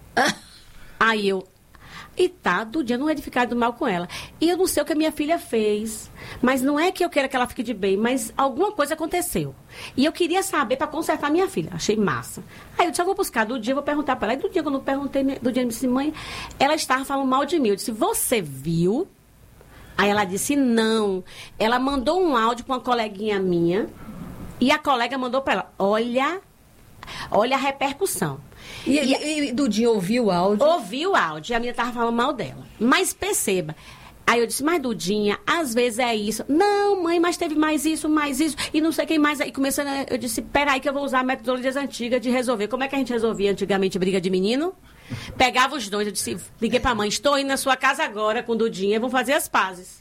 Aí eu... E tá, do dia não é de ficar do mal com ela. E eu não sei o que a minha filha fez. Mas não é que eu queira que ela fique de bem, mas alguma coisa aconteceu. E eu queria saber para consertar minha filha. Achei massa. Aí eu disse, eu vou buscar do dia, eu vou perguntar para ela. E do dia, quando eu perguntei, do dia, eu disse, mãe, ela estava falando mal de mim. Eu disse, você viu? Aí ela disse, não. Ela mandou um áudio para uma coleguinha minha. E a colega mandou para ela, olha, olha a repercussão. E, e, e do dia ouviu o áudio? Ouvi o áudio, e a menina estava falando mal dela. Mas perceba, aí eu disse, mas Dudinha, às vezes é isso. Não, mãe, mas teve mais isso, mais isso, e não sei quem mais. Aí começando, eu disse, peraí que eu vou usar metodologias antigas de resolver. Como é que a gente resolvia antigamente briga de menino? Pegava os dois, eu disse, liguei pra mãe, estou indo na sua casa agora com Dudinha, vou fazer as pazes.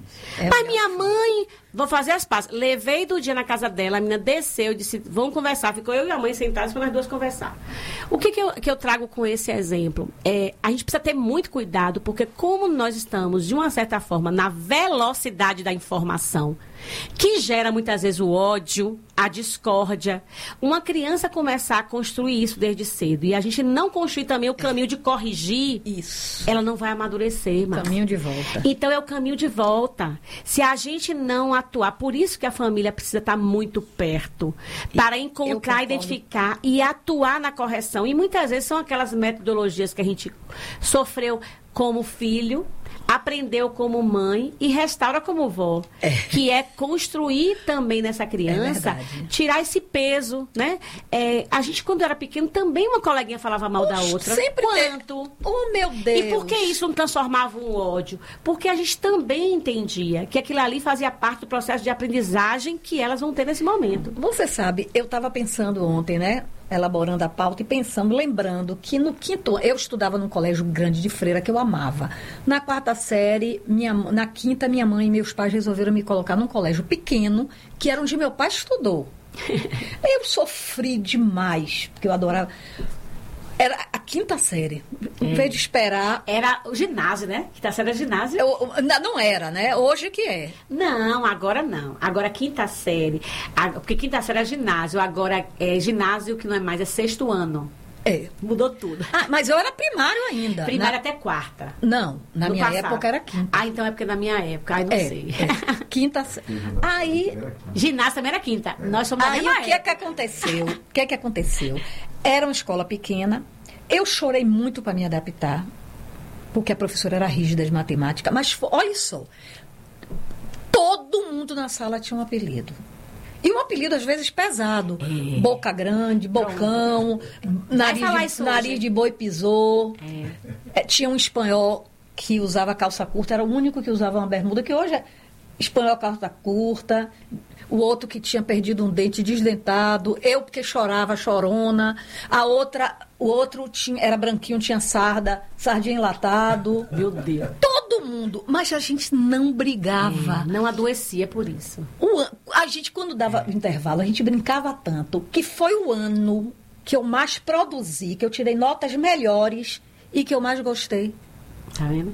É mas minha mãe, vou fazer as pazes. Levei do dia na casa dela, a menina desceu, disse, vamos conversar. Ficou eu e a mãe sentadas para nós duas conversar. O que, que, eu, que eu trago com esse exemplo? É, a gente precisa ter muito cuidado, porque como nós estamos, de uma certa forma, na velocidade da informação, que gera muitas vezes o ódio, a discórdia, uma criança começar a construir isso desde cedo, e a gente não construir também o caminho de corrigir, isso. ela não vai amadurecer, mas... Caminho de volta. Então é o caminho de volta. Se a gente não atuar, por isso que a família precisa estar muito perto, para encontrar, identificar e atuar na correção. E muitas vezes são aquelas metodologias que a gente sofreu como filho, aprendeu como mãe e restaura como vó. É. Que é construir também nessa criança, é tirar esse peso, né? É, a gente, quando era pequeno, também uma coleguinha falava mal da outra. Sempre Quanto? Tem... Oh, meu Deus! E por que isso não transformava um ódio? Porque a gente também entendia que aquilo ali fazia parte do processo de aprendizagem que elas vão ter nesse momento. Você sabe, eu estava pensando ontem, né? Elaborando a pauta e pensando, lembrando que no quinto, eu estudava num colégio grande de freira que eu amava. Na quarta série, minha, na quinta, minha mãe e meus pais resolveram me colocar num colégio pequeno, que era onde meu pai estudou. Eu sofri demais, porque eu adorava. Era a quinta série. Em vez de esperar... Era o ginásio, né? Quinta série era ginásio. Eu, não era, né? Hoje que é. Não, agora não. Agora quinta série. A, porque quinta série é ginásio. Agora é ginásio que não é mais, é sexto ano. É. Mudou tudo. Ah, mas eu era primário ainda. Primário na... até quarta. Não, na No minha passado. época era quinta. Ah, então é porque na minha época, aí não É, sei. é. Quinta. Aí. Ginásio também era quinta. Nós somos da Aí mesma o que é época. que aconteceu? O que é que aconteceu? Era uma escola pequena. Eu chorei muito para me adaptar, porque a professora era rígida de matemática. Mas fo- olha só, todo mundo na sala tinha um apelido. E um apelido, às vezes, pesado. É. Boca grande, bocão, nariz, falar de, isso nariz hoje. de boi pisou. É, tinha um espanhol que usava calça curta, era o único que usava uma bermuda, que hoje é espanhol calça curta. O outro que tinha perdido um dente desdentado. Eu porque chorava, chorona. A outra, o outro tinha, era branquinho, tinha sarda, sardinha enlatado. Meu Deus. Todo mundo. Mas a gente não brigava. É, não adoecia por isso. O an- a gente, quando dava intervalo, a gente brincava tanto que foi o ano que eu mais produzi, que eu tirei notas melhores e que eu mais gostei. Tá vendo?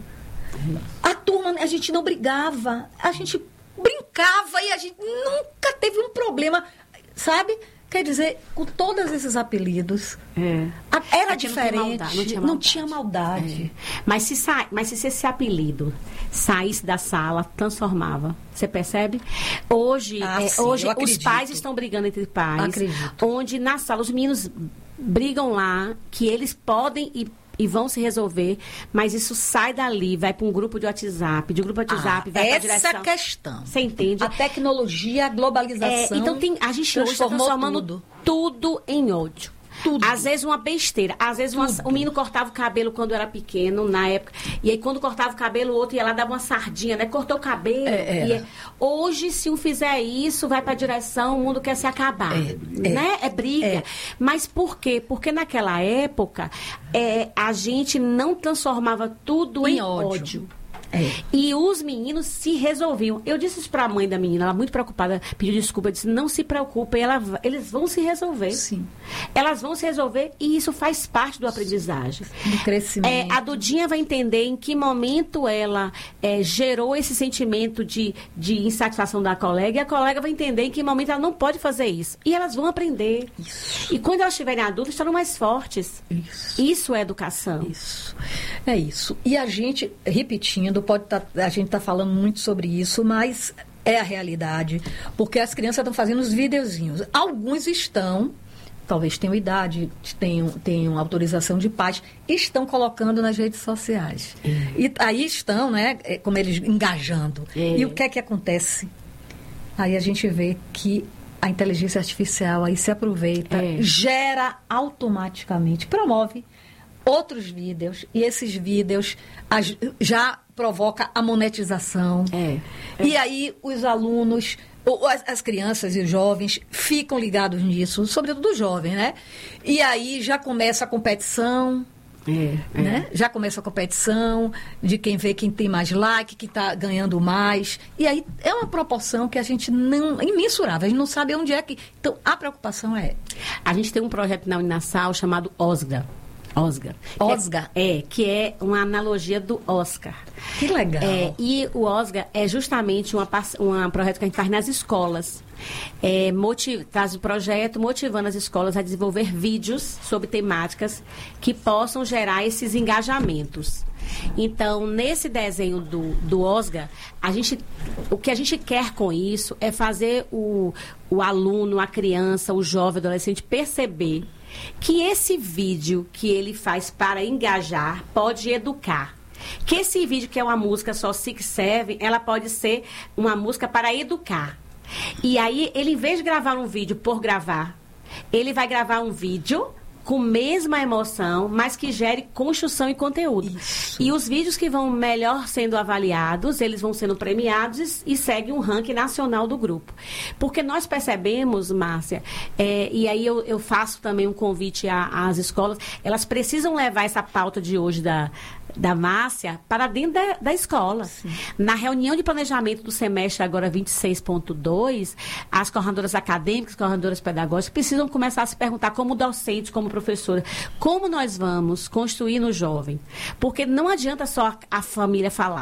A turma, a gente não brigava, a gente brincava e a gente nunca teve um problema, sabe? Quer dizer, com todos esses apelidos, É. a- era Porque não tinha diferente, maldade, não tinha não maldade. tinha maldade. É. Mas, se sai, mas se esse apelido saísse da sala, transformava. Você percebe? Hoje, Ah, é, sim, hoje eu os acredito. pais estão brigando entre pais. Acredito. Onde na sala os meninos brigam lá, que eles podem e, e vão se resolver, mas isso sai dali, vai para um grupo de WhatsApp, de grupo de WhatsApp, Ah, vai para essa direção. questão. Você entende? A tecnologia, a É, globalização. então tem, a gente hoje está transformou transformando tudo. tudo. em ódio. Tudo. Às vezes uma besteira. Às vezes uma- Tudo. o menino cortava o cabelo quando era pequeno, na época. E aí quando cortava o cabelo, o outro ia lá, dava uma sardinha, né? Cortou o cabelo. É, era. e é- hoje, se um fizer isso, vai pra direção, o mundo quer se acabar. É, é. Né? É briga. É. Mas por quê? Porque naquela época, é, a gente não transformava tudo em, Em ódio. ódio. É. E os meninos se resolviam. Eu disse isso para a mãe da menina, ela muito preocupada, pediu desculpa, eu disse, não se preocupem, ela, va- eles vão se resolver. Sim. Elas vão se resolver e isso faz parte do aprendizagem. Do crescimento. É, a Dudinha vai entender em que momento ela é, gerou esse sentimento de, de insatisfação da colega, e a colega vai entender em que momento ela não pode fazer isso. E elas vão aprender. Isso. E quando elas estiverem adultas, estarão mais fortes. Isso. Isso é educação. Isso. É isso. E a gente, repetindo, pode tá, a gente está falando muito sobre isso, mas é a realidade. Porque as crianças estão fazendo os videozinhos. Alguns estão, talvez tenham idade, tenham, tenham autorização de pais, estão colocando nas redes sociais. E aí estão, né, é, como eles engajando. É. E o que é que acontece? Aí a gente vê que a inteligência artificial aí se aproveita, É. gera automaticamente, promove outros vídeos, e esses vídeos as- já provoca a monetização. É. E aí os alunos, ou as, as crianças e os jovens ficam ligados nisso, sobretudo os jovens, né? E aí já começa a competição, É, é. né? Já começa a competição de quem vê quem tem mais like, que está ganhando mais. E aí é uma proporção que a gente não... é imensurável, a gente não sabe onde é que... Então, a preocupação é... A gente tem um projeto na Uninasal chamado Osga. Osga. Osga? É, é, que é uma analogia do Oscar. Que legal. É, e o Osga é justamente uma, parce- um projeto que a gente faz nas escolas. É, motiv- traz o projeto motivando as escolas a desenvolver vídeos sobre temáticas que possam gerar esses engajamentos. Então, nesse desenho do, do Osga, a gente, o que a gente quer com isso é fazer o, o aluno, a criança, o jovem, o adolescente perceber que esse vídeo que ele faz para engajar pode educar. Que esse vídeo, que é uma música só Six Seven, ela pode ser uma música para educar. E aí, ele, em vez de gravar um vídeo por gravar, ele vai gravar um vídeo com mesma emoção, mas que gere construção e conteúdo. Isso. E os vídeos que vão melhor sendo avaliados, eles vão sendo premiados e, e seguem um ranking nacional do grupo. Porque nós percebemos, Márcia, é, e aí eu, eu faço também um convite à- às escolas, elas precisam levar essa pauta de hoje da, da Márcia para dentro da, da escola. Sim. Na reunião de planejamento do semestre agora vinte e seis ponto dois, as coordenadoras acadêmicas, coordenadoras pedagógicas precisam começar a se perguntar como docente, como professora, como nós vamos construir no jovem? Porque não adianta só a, a família falar.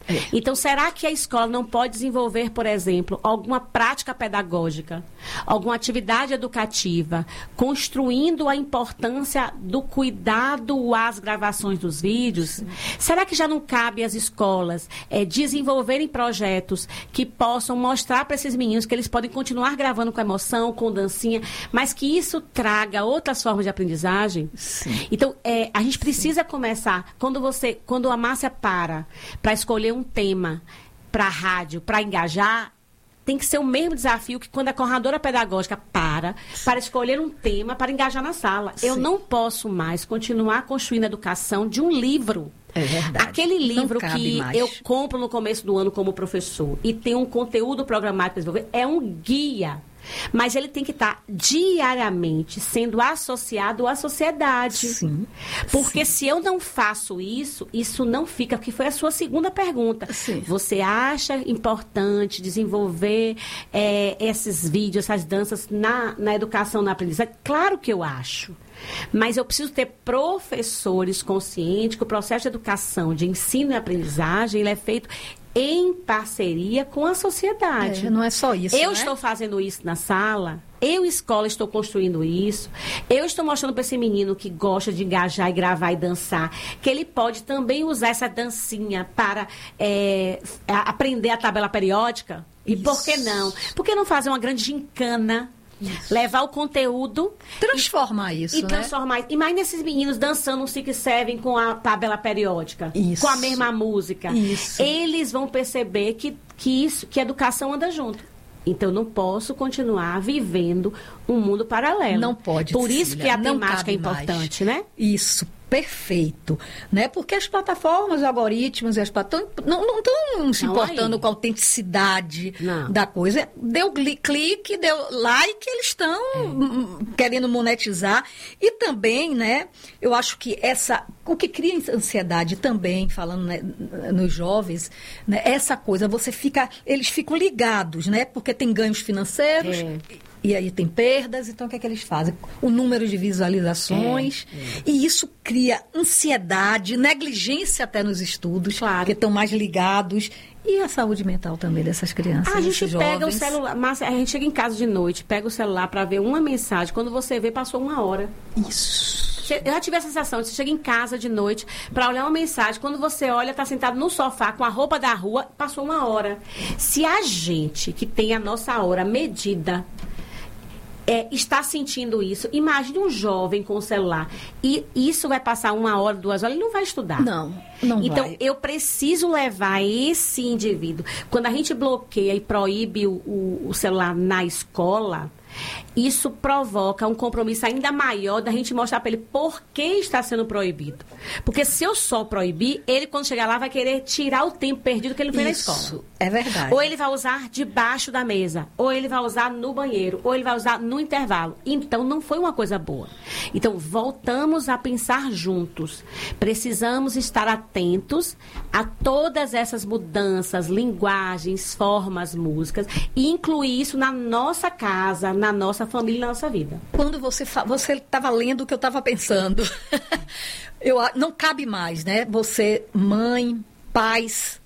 É. Então, será que a escola não pode desenvolver, por exemplo, alguma prática pedagógica, alguma atividade educativa, construindo a importância do cuidado às gravações dos vídeos? Sim. Será que já não cabe às escolas é, desenvolverem projetos que possam mostrar para esses meninos que eles podem continuar gravando com emoção, com dancinha, mas que isso traga outras formas de aprendizagem? Sim. Então, é, a gente precisa Sim. começar, quando você, quando a Márcia para para escolher um tema para a rádio, para engajar, tem que ser o mesmo desafio que quando a coordenadora pedagógica para, para escolher um tema para engajar na sala. Sim. Eu não posso mais continuar construindo a educação de um livro. É verdade. Aquele livro que mais. eu compro no começo do ano como professor e tem um conteúdo programático para desenvolver, é um guia. Mas ele tem que estar diariamente sendo associado à sociedade. Sim. Porque Sim. se eu não faço isso, isso não fica, porque foi a sua segunda pergunta. Sim. Você acha importante desenvolver é, esses vídeos, essas danças na, na educação, na aprendizagem? Claro que eu acho. Mas eu preciso ter professores conscientes que o processo de educação, de ensino e aprendizagem, ele é feito em parceria com a sociedade. É, não é só isso, Eu né? estou fazendo isso na sala, eu, escola, estou construindo isso, eu estou mostrando para esse menino que gosta de engajar e gravar e dançar, que ele pode também usar essa dancinha para é, aprender a tabela periódica. E isso. Por que não? Por que não fazer uma grande gincana? Isso. Levar o conteúdo, transformar e, isso, e né? transformar. Imagina esses meninos dançando um Six Seven com a tabela periódica, isso. com a mesma música. Isso. Eles vão perceber que, que, isso, que a educação anda junto. Então, eu não posso continuar vivendo um mundo paralelo. Não pode. Por isso que a não temática é importante, mais. né? Isso. Perfeito, né? Porque as plataformas, os algoritmos e as plataformas não estão se importando aí. com a autenticidade não. da coisa. Deu clique, deu like, eles estão é. querendo monetizar. E também, né? Eu acho que essa, o que cria ansiedade também, falando, né, nos jovens, né, essa coisa, você fica, eles ficam ligados, né? Porque tem ganhos financeiros. É. E aí tem perdas, então o que é que eles fazem? O número de visualizações, é, é. e isso cria ansiedade, negligência até nos estudos, claro. que estão mais ligados, e a saúde mental também dessas crianças, a gente jovens. pega o celular, mas a gente chega em casa de noite, pega o celular para ver uma mensagem, quando você vê, passou uma hora. Isso. Eu já tive a sensação de você chega em casa de noite para olhar uma mensagem, quando você olha, está sentado no sofá com a roupa da rua, passou uma hora. Se a gente, que tem a nossa hora medida, É, está sentindo isso. Imagine um jovem com o celular. E isso vai passar uma hora, duas horas, ele não vai estudar. Não, não então, vai. eu preciso levar esse indivíduo. Quando a gente bloqueia e proíbe o, o, o celular na escola, isso provoca um compromisso ainda maior da gente mostrar para ele por que está sendo proibido. Porque se eu só proibir, ele quando chegar lá vai querer tirar o tempo perdido que ele fez na escola. Isso, é verdade. Ou ele vai usar debaixo da mesa, ou ele vai usar no banheiro, ou ele vai usar no intervalo. Então, não foi uma coisa boa. Então, voltamos a pensar juntos. Precisamos estar atentos a todas essas mudanças, linguagens, formas, músicas, e incluir isso na nossa casa, na nossa família, na nossa vida. Quando você fa... você estava lendo o que eu estava pensando, eu... não cabe mais, né? Você, mãe, pais,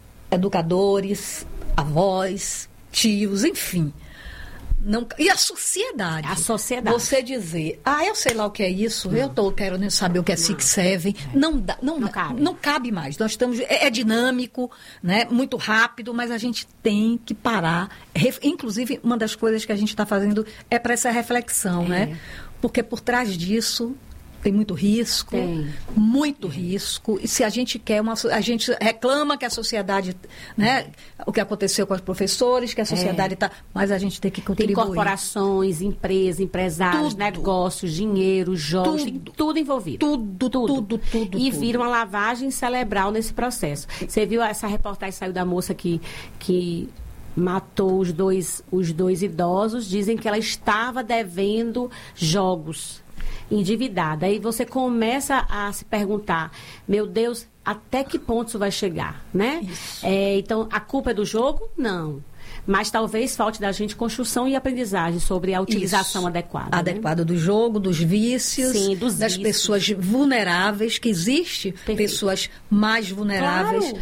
educadores, avós, tios, enfim. Não... E a sociedade. A sociedade. Você dizer, ah, eu sei lá o que é isso, não. eu tô querendo saber o que é Six Seven. É. Não, dá, não, não, cabe. não cabe mais. Nós estamos, é, é dinâmico, né? Muito rápido, mas a gente tem que parar. Ref... Inclusive, uma das coisas que a gente está fazendo é para essa reflexão, é. né? Porque por trás disso tem muito risco, tem. muito tem. risco. E se a gente quer uma... A gente reclama que a sociedade, né? O que aconteceu com os professores, que a sociedade está... É. Mas a gente tem que contribuir. Tem corporações, empresas, empresários, tudo. negócios, dinheiro, jogos, tudo. tem tudo envolvido. Tudo, tudo, tudo. tudo e tudo. vira uma lavagem cerebral nesse processo. Você viu essa reportagem que saiu da moça que... que matou os dois, os dois idosos, dizem que ela estava devendo jogos, endividada. Aí você começa a se perguntar, meu Deus, até que ponto isso vai chegar, né? É, então, a culpa é do jogo? Não. Mas talvez falte da gente construção e aprendizagem sobre a utilização isso. adequada. Adequada né? do jogo, dos vícios, Sim, dos das vícios. pessoas vulneráveis, que existem pessoas mais vulneráveis. Claro.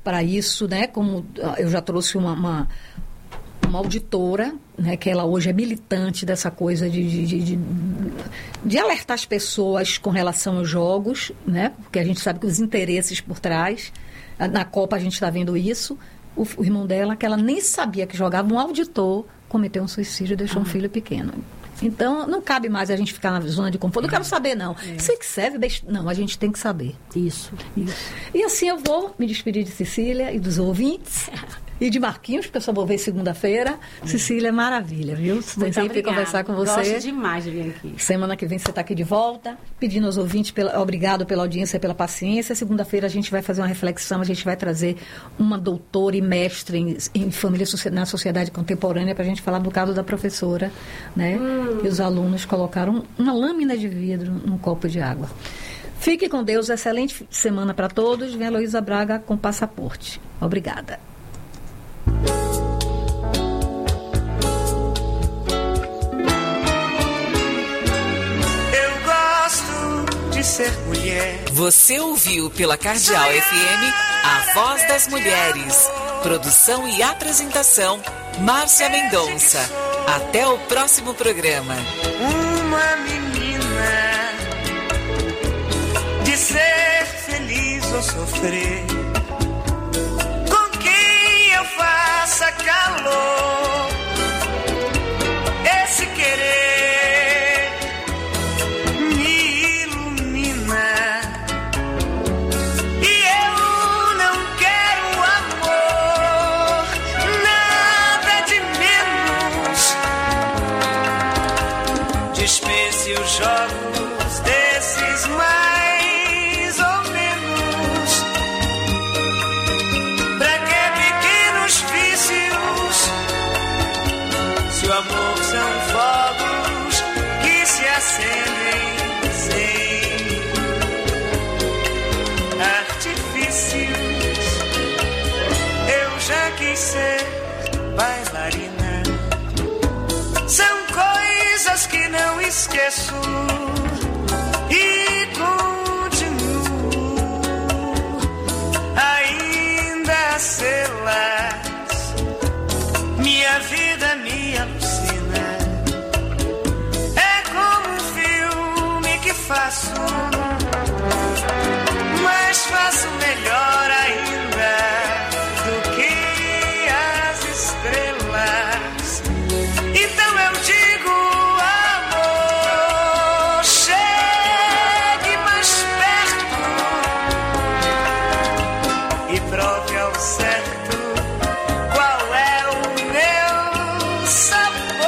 para isso, né? Como eu já trouxe uma, uma, uma auditora, né? Que ela hoje é militante dessa coisa de, de, de, de, de alertar as pessoas com relação aos jogos, né? Porque a gente sabe que os interesses por trás, na Copa a gente está vendo isso. O, o irmão dela, que ela nem sabia que jogava, um auditor, cometeu um suicídio e deixou ah. um filho pequeno. Então, não cabe mais a gente ficar na zona de conforto. Não quero saber, não. É. Sei que serve, deixa... Não, a gente tem que saber. Isso, isso. E assim eu vou me despedir de Cecília e dos ouvintes. E de Marquinhos, porque eu só vou ver segunda-feira. Hum. Cecília é maravilha, viu? Tem sempre conversar com você. Gosto demais de vir aqui. Semana que vem você está aqui de volta. Pedindo aos ouvintes, pela, obrigado pela audiência e pela paciência. Segunda-feira a gente vai fazer uma reflexão, a gente vai trazer uma doutora e mestre em, em família na sociedade contemporânea para a gente falar do caso da professora, né? Hum. Que os alunos colocaram uma lâmina de vidro num copo de água. Fique com Deus, excelente semana para todos. Vem a Heloísa Braga com passaporte. Obrigada. Ser mulher. Você ouviu pela Cardeal F M A Voz das Mulheres. Produção e apresentação Márcia Mendonça. Até o próximo programa. Uma menina de ser feliz ou sofrer, com quem eu faça calor, esse querer jogos desses mais ou menos. Pra que pequenos vícios, se o amor são fogos que se acendem sem artifícios. Eu já quis ser bailarina. São coisas que não esqueço e continuo ainda a sê-las. Minha vida me alucina. É como um filme que faço, mas faço melhor ainda do que as estrelas. Então eu digo, amor, chegue mais perto e prove ao certo qual é o meu sabor.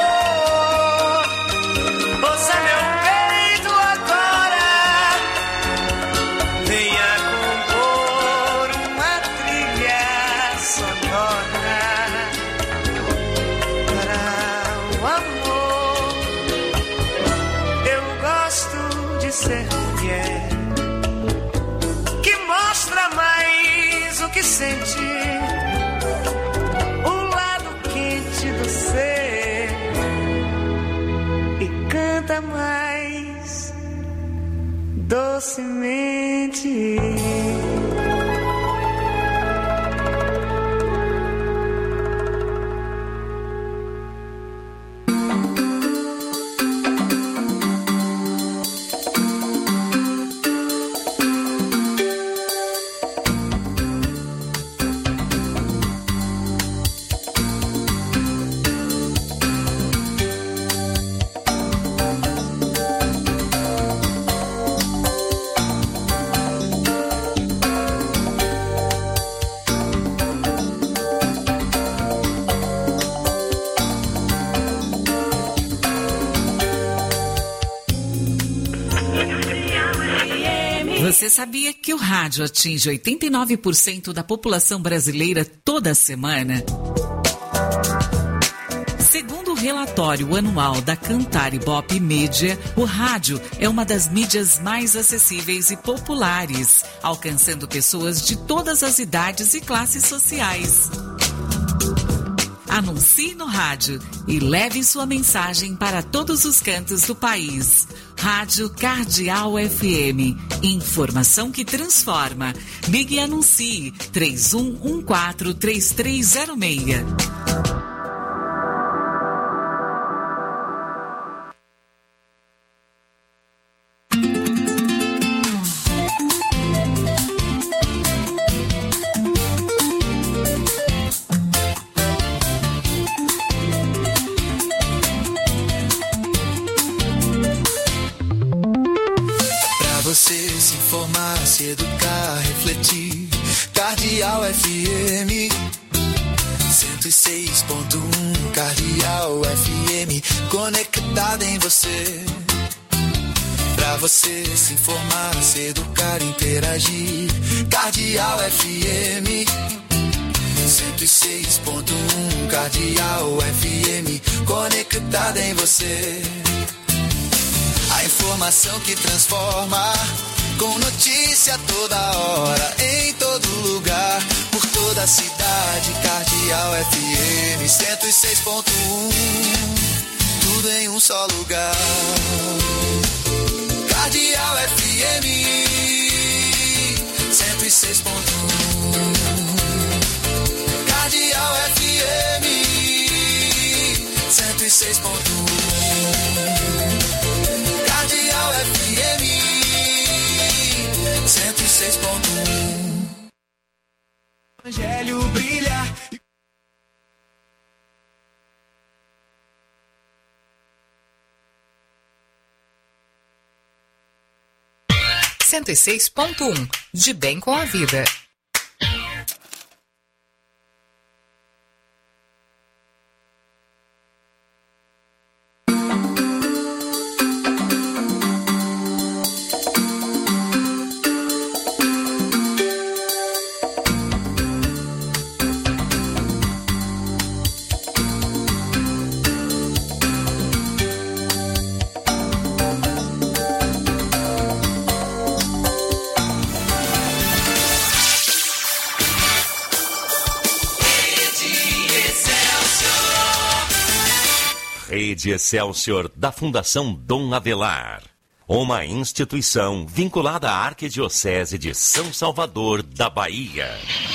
Ouça meu peito agora, venha compor uma trilha sonora para o amor. Eu gosto de ser mulher que mostra mais o que sente, o lado quente do ser, e canta mais docemente. Você sabia que o rádio atinge oitenta e nove por cento da população brasileira toda semana? Segundo o relatório anual da Cantar Ibope Mídia, o rádio é uma das mídias mais acessíveis e populares, alcançando pessoas de todas as idades e classes sociais. Anuncie no rádio e leve sua mensagem para todos os cantos do país. Rádio Cardeal F M. Informação que transforma. Ligue e anuncie três um um quatro, três três zero seis. Se educar, refletir. Cardeal F M cento e seis ponto um. Cardeal F M conectada em você. Pra você se informar, se educar, interagir. Cardeal F M cento e seis ponto um. Cardeal F M conectada em você. A informação que transforma, com notícia toda hora, em todo lugar, por toda a cidade. Cardeal F M cento e seis ponto um, tudo em um só lugar. Cardeal F M cento e seis ponto um. Cardeal F M cento e seis ponto um. Cardeal F M cento e seis ponto um. Evangelho brilha. cento e seis ponto um. De bem com a vida. Rede Excelsior da Fundação Dom Avelar, uma instituição vinculada à Arquidiocese de São Salvador da Bahia.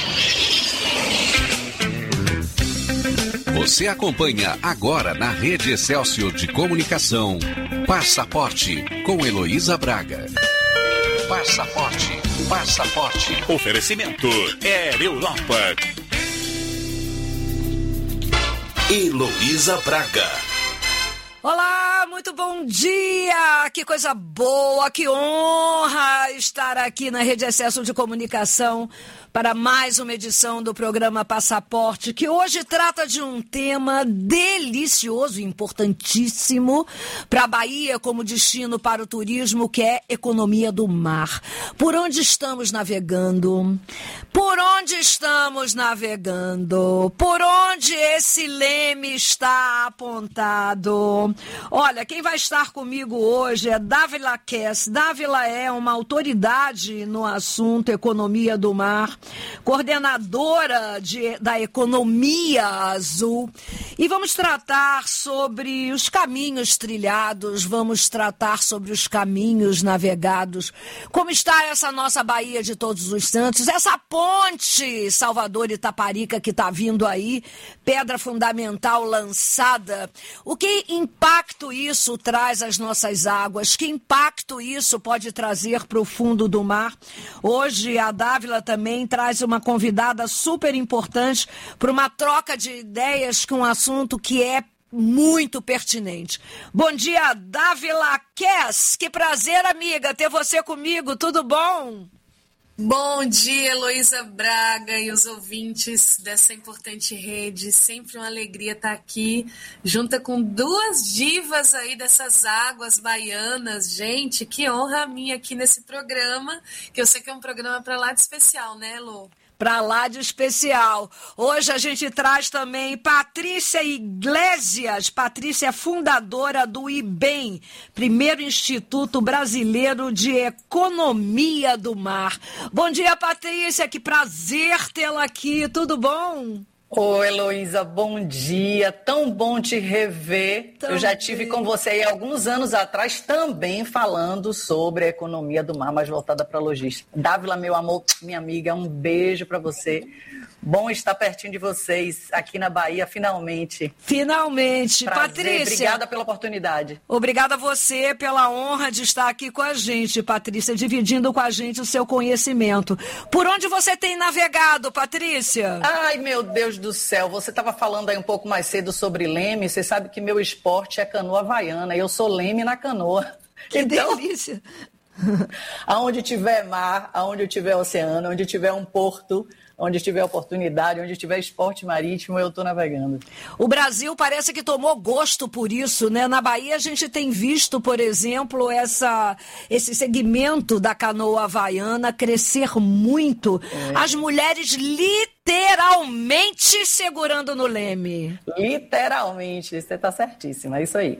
Você acompanha agora na Rede Excelsior de Comunicação, Passaporte, com Heloísa Braga. Passaporte, Passaporte. Oferecimento Air Europa. Heloísa Braga. Olá, muito bom dia! Que coisa boa, que honra estar aqui na Rede Excelsior de Comunicação para mais uma edição do programa Passaporte, que hoje trata de um tema delicioso e importantíssimo para a Bahia como destino para o turismo, que é economia do mar. Por onde estamos navegando? Por onde estamos navegando? Por onde esse leme está apontado? Olha, quem vai estar comigo hoje é Dávila Kess. Dávila é uma autoridade no assunto economia do mar, coordenadora de, da economia azul, e vamos tratar sobre os caminhos trilhados, vamos tratar sobre os caminhos navegados, como está essa nossa Baía de Todos os Santos, essa ponte Salvador Itaparica que está vindo aí, pedra fundamental lançada. O que impacto isso traz às nossas águas? Que impacto isso pode trazer para o fundo do mar? Hoje a Dávila também traz uma convidada super importante para uma troca de ideias com um assunto que é muito pertinente. Bom dia, Dávila Kess. Que prazer, amiga, ter você comigo. Tudo bom? Bom dia, Heloísa Braga e os ouvintes dessa importante rede. Sempre uma alegria estar aqui, junta com duas divas aí dessas águas baianas. Gente, que honra minha aqui nesse programa, que eu sei que é um programa para lá de especial, né, Lô? Para lá de especial. Hoje a gente traz também Patrícia Iglesias. Patrícia é fundadora do I B E M, primeiro Instituto Brasileiro de Economia do Mar. Bom dia, Patrícia, que prazer tê-la aqui, tudo bom? Oi, Heloísa, bom dia. Tão bom te rever. Também. Eu já tive com você aí alguns anos atrás também falando sobre a economia do mar, mais voltada para a logística. Dávila, meu amor, minha amiga, um beijo para você. Bom estar pertinho de vocês aqui na Bahia, finalmente. Finalmente. Prazer, Patrícia. Obrigada pela oportunidade. Obrigada a você pela honra de estar aqui com a gente, Patrícia, dividindo com a gente o seu conhecimento. Por onde você tem navegado, Patrícia? Ai, meu Deus do céu. Você estava falando aí um pouco mais cedo sobre leme. Você sabe que meu esporte é canoa havaiana. Eu sou leme na canoa. Que então, delícia. Aonde tiver mar, aonde tiver oceano, onde tiver um porto, onde tiver oportunidade, onde tiver esporte marítimo, eu estou navegando. O Brasil parece que tomou gosto por isso, né? Na Bahia a gente tem visto, por exemplo, essa, esse segmento da canoa havaiana crescer muito. É. As mulheres literalmente segurando no leme. Literalmente, você está certíssima, é isso aí.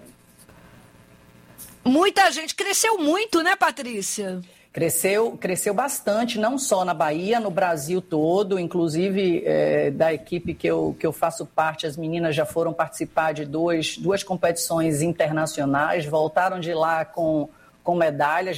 Muita gente, cresceu muito, né, Patrícia? Cresceu, cresceu bastante, não só na Bahia, no Brasil todo, inclusive é, da equipe que eu, que eu faço parte, as meninas já foram participar de dois, duas competições internacionais, voltaram de lá com, com medalhas.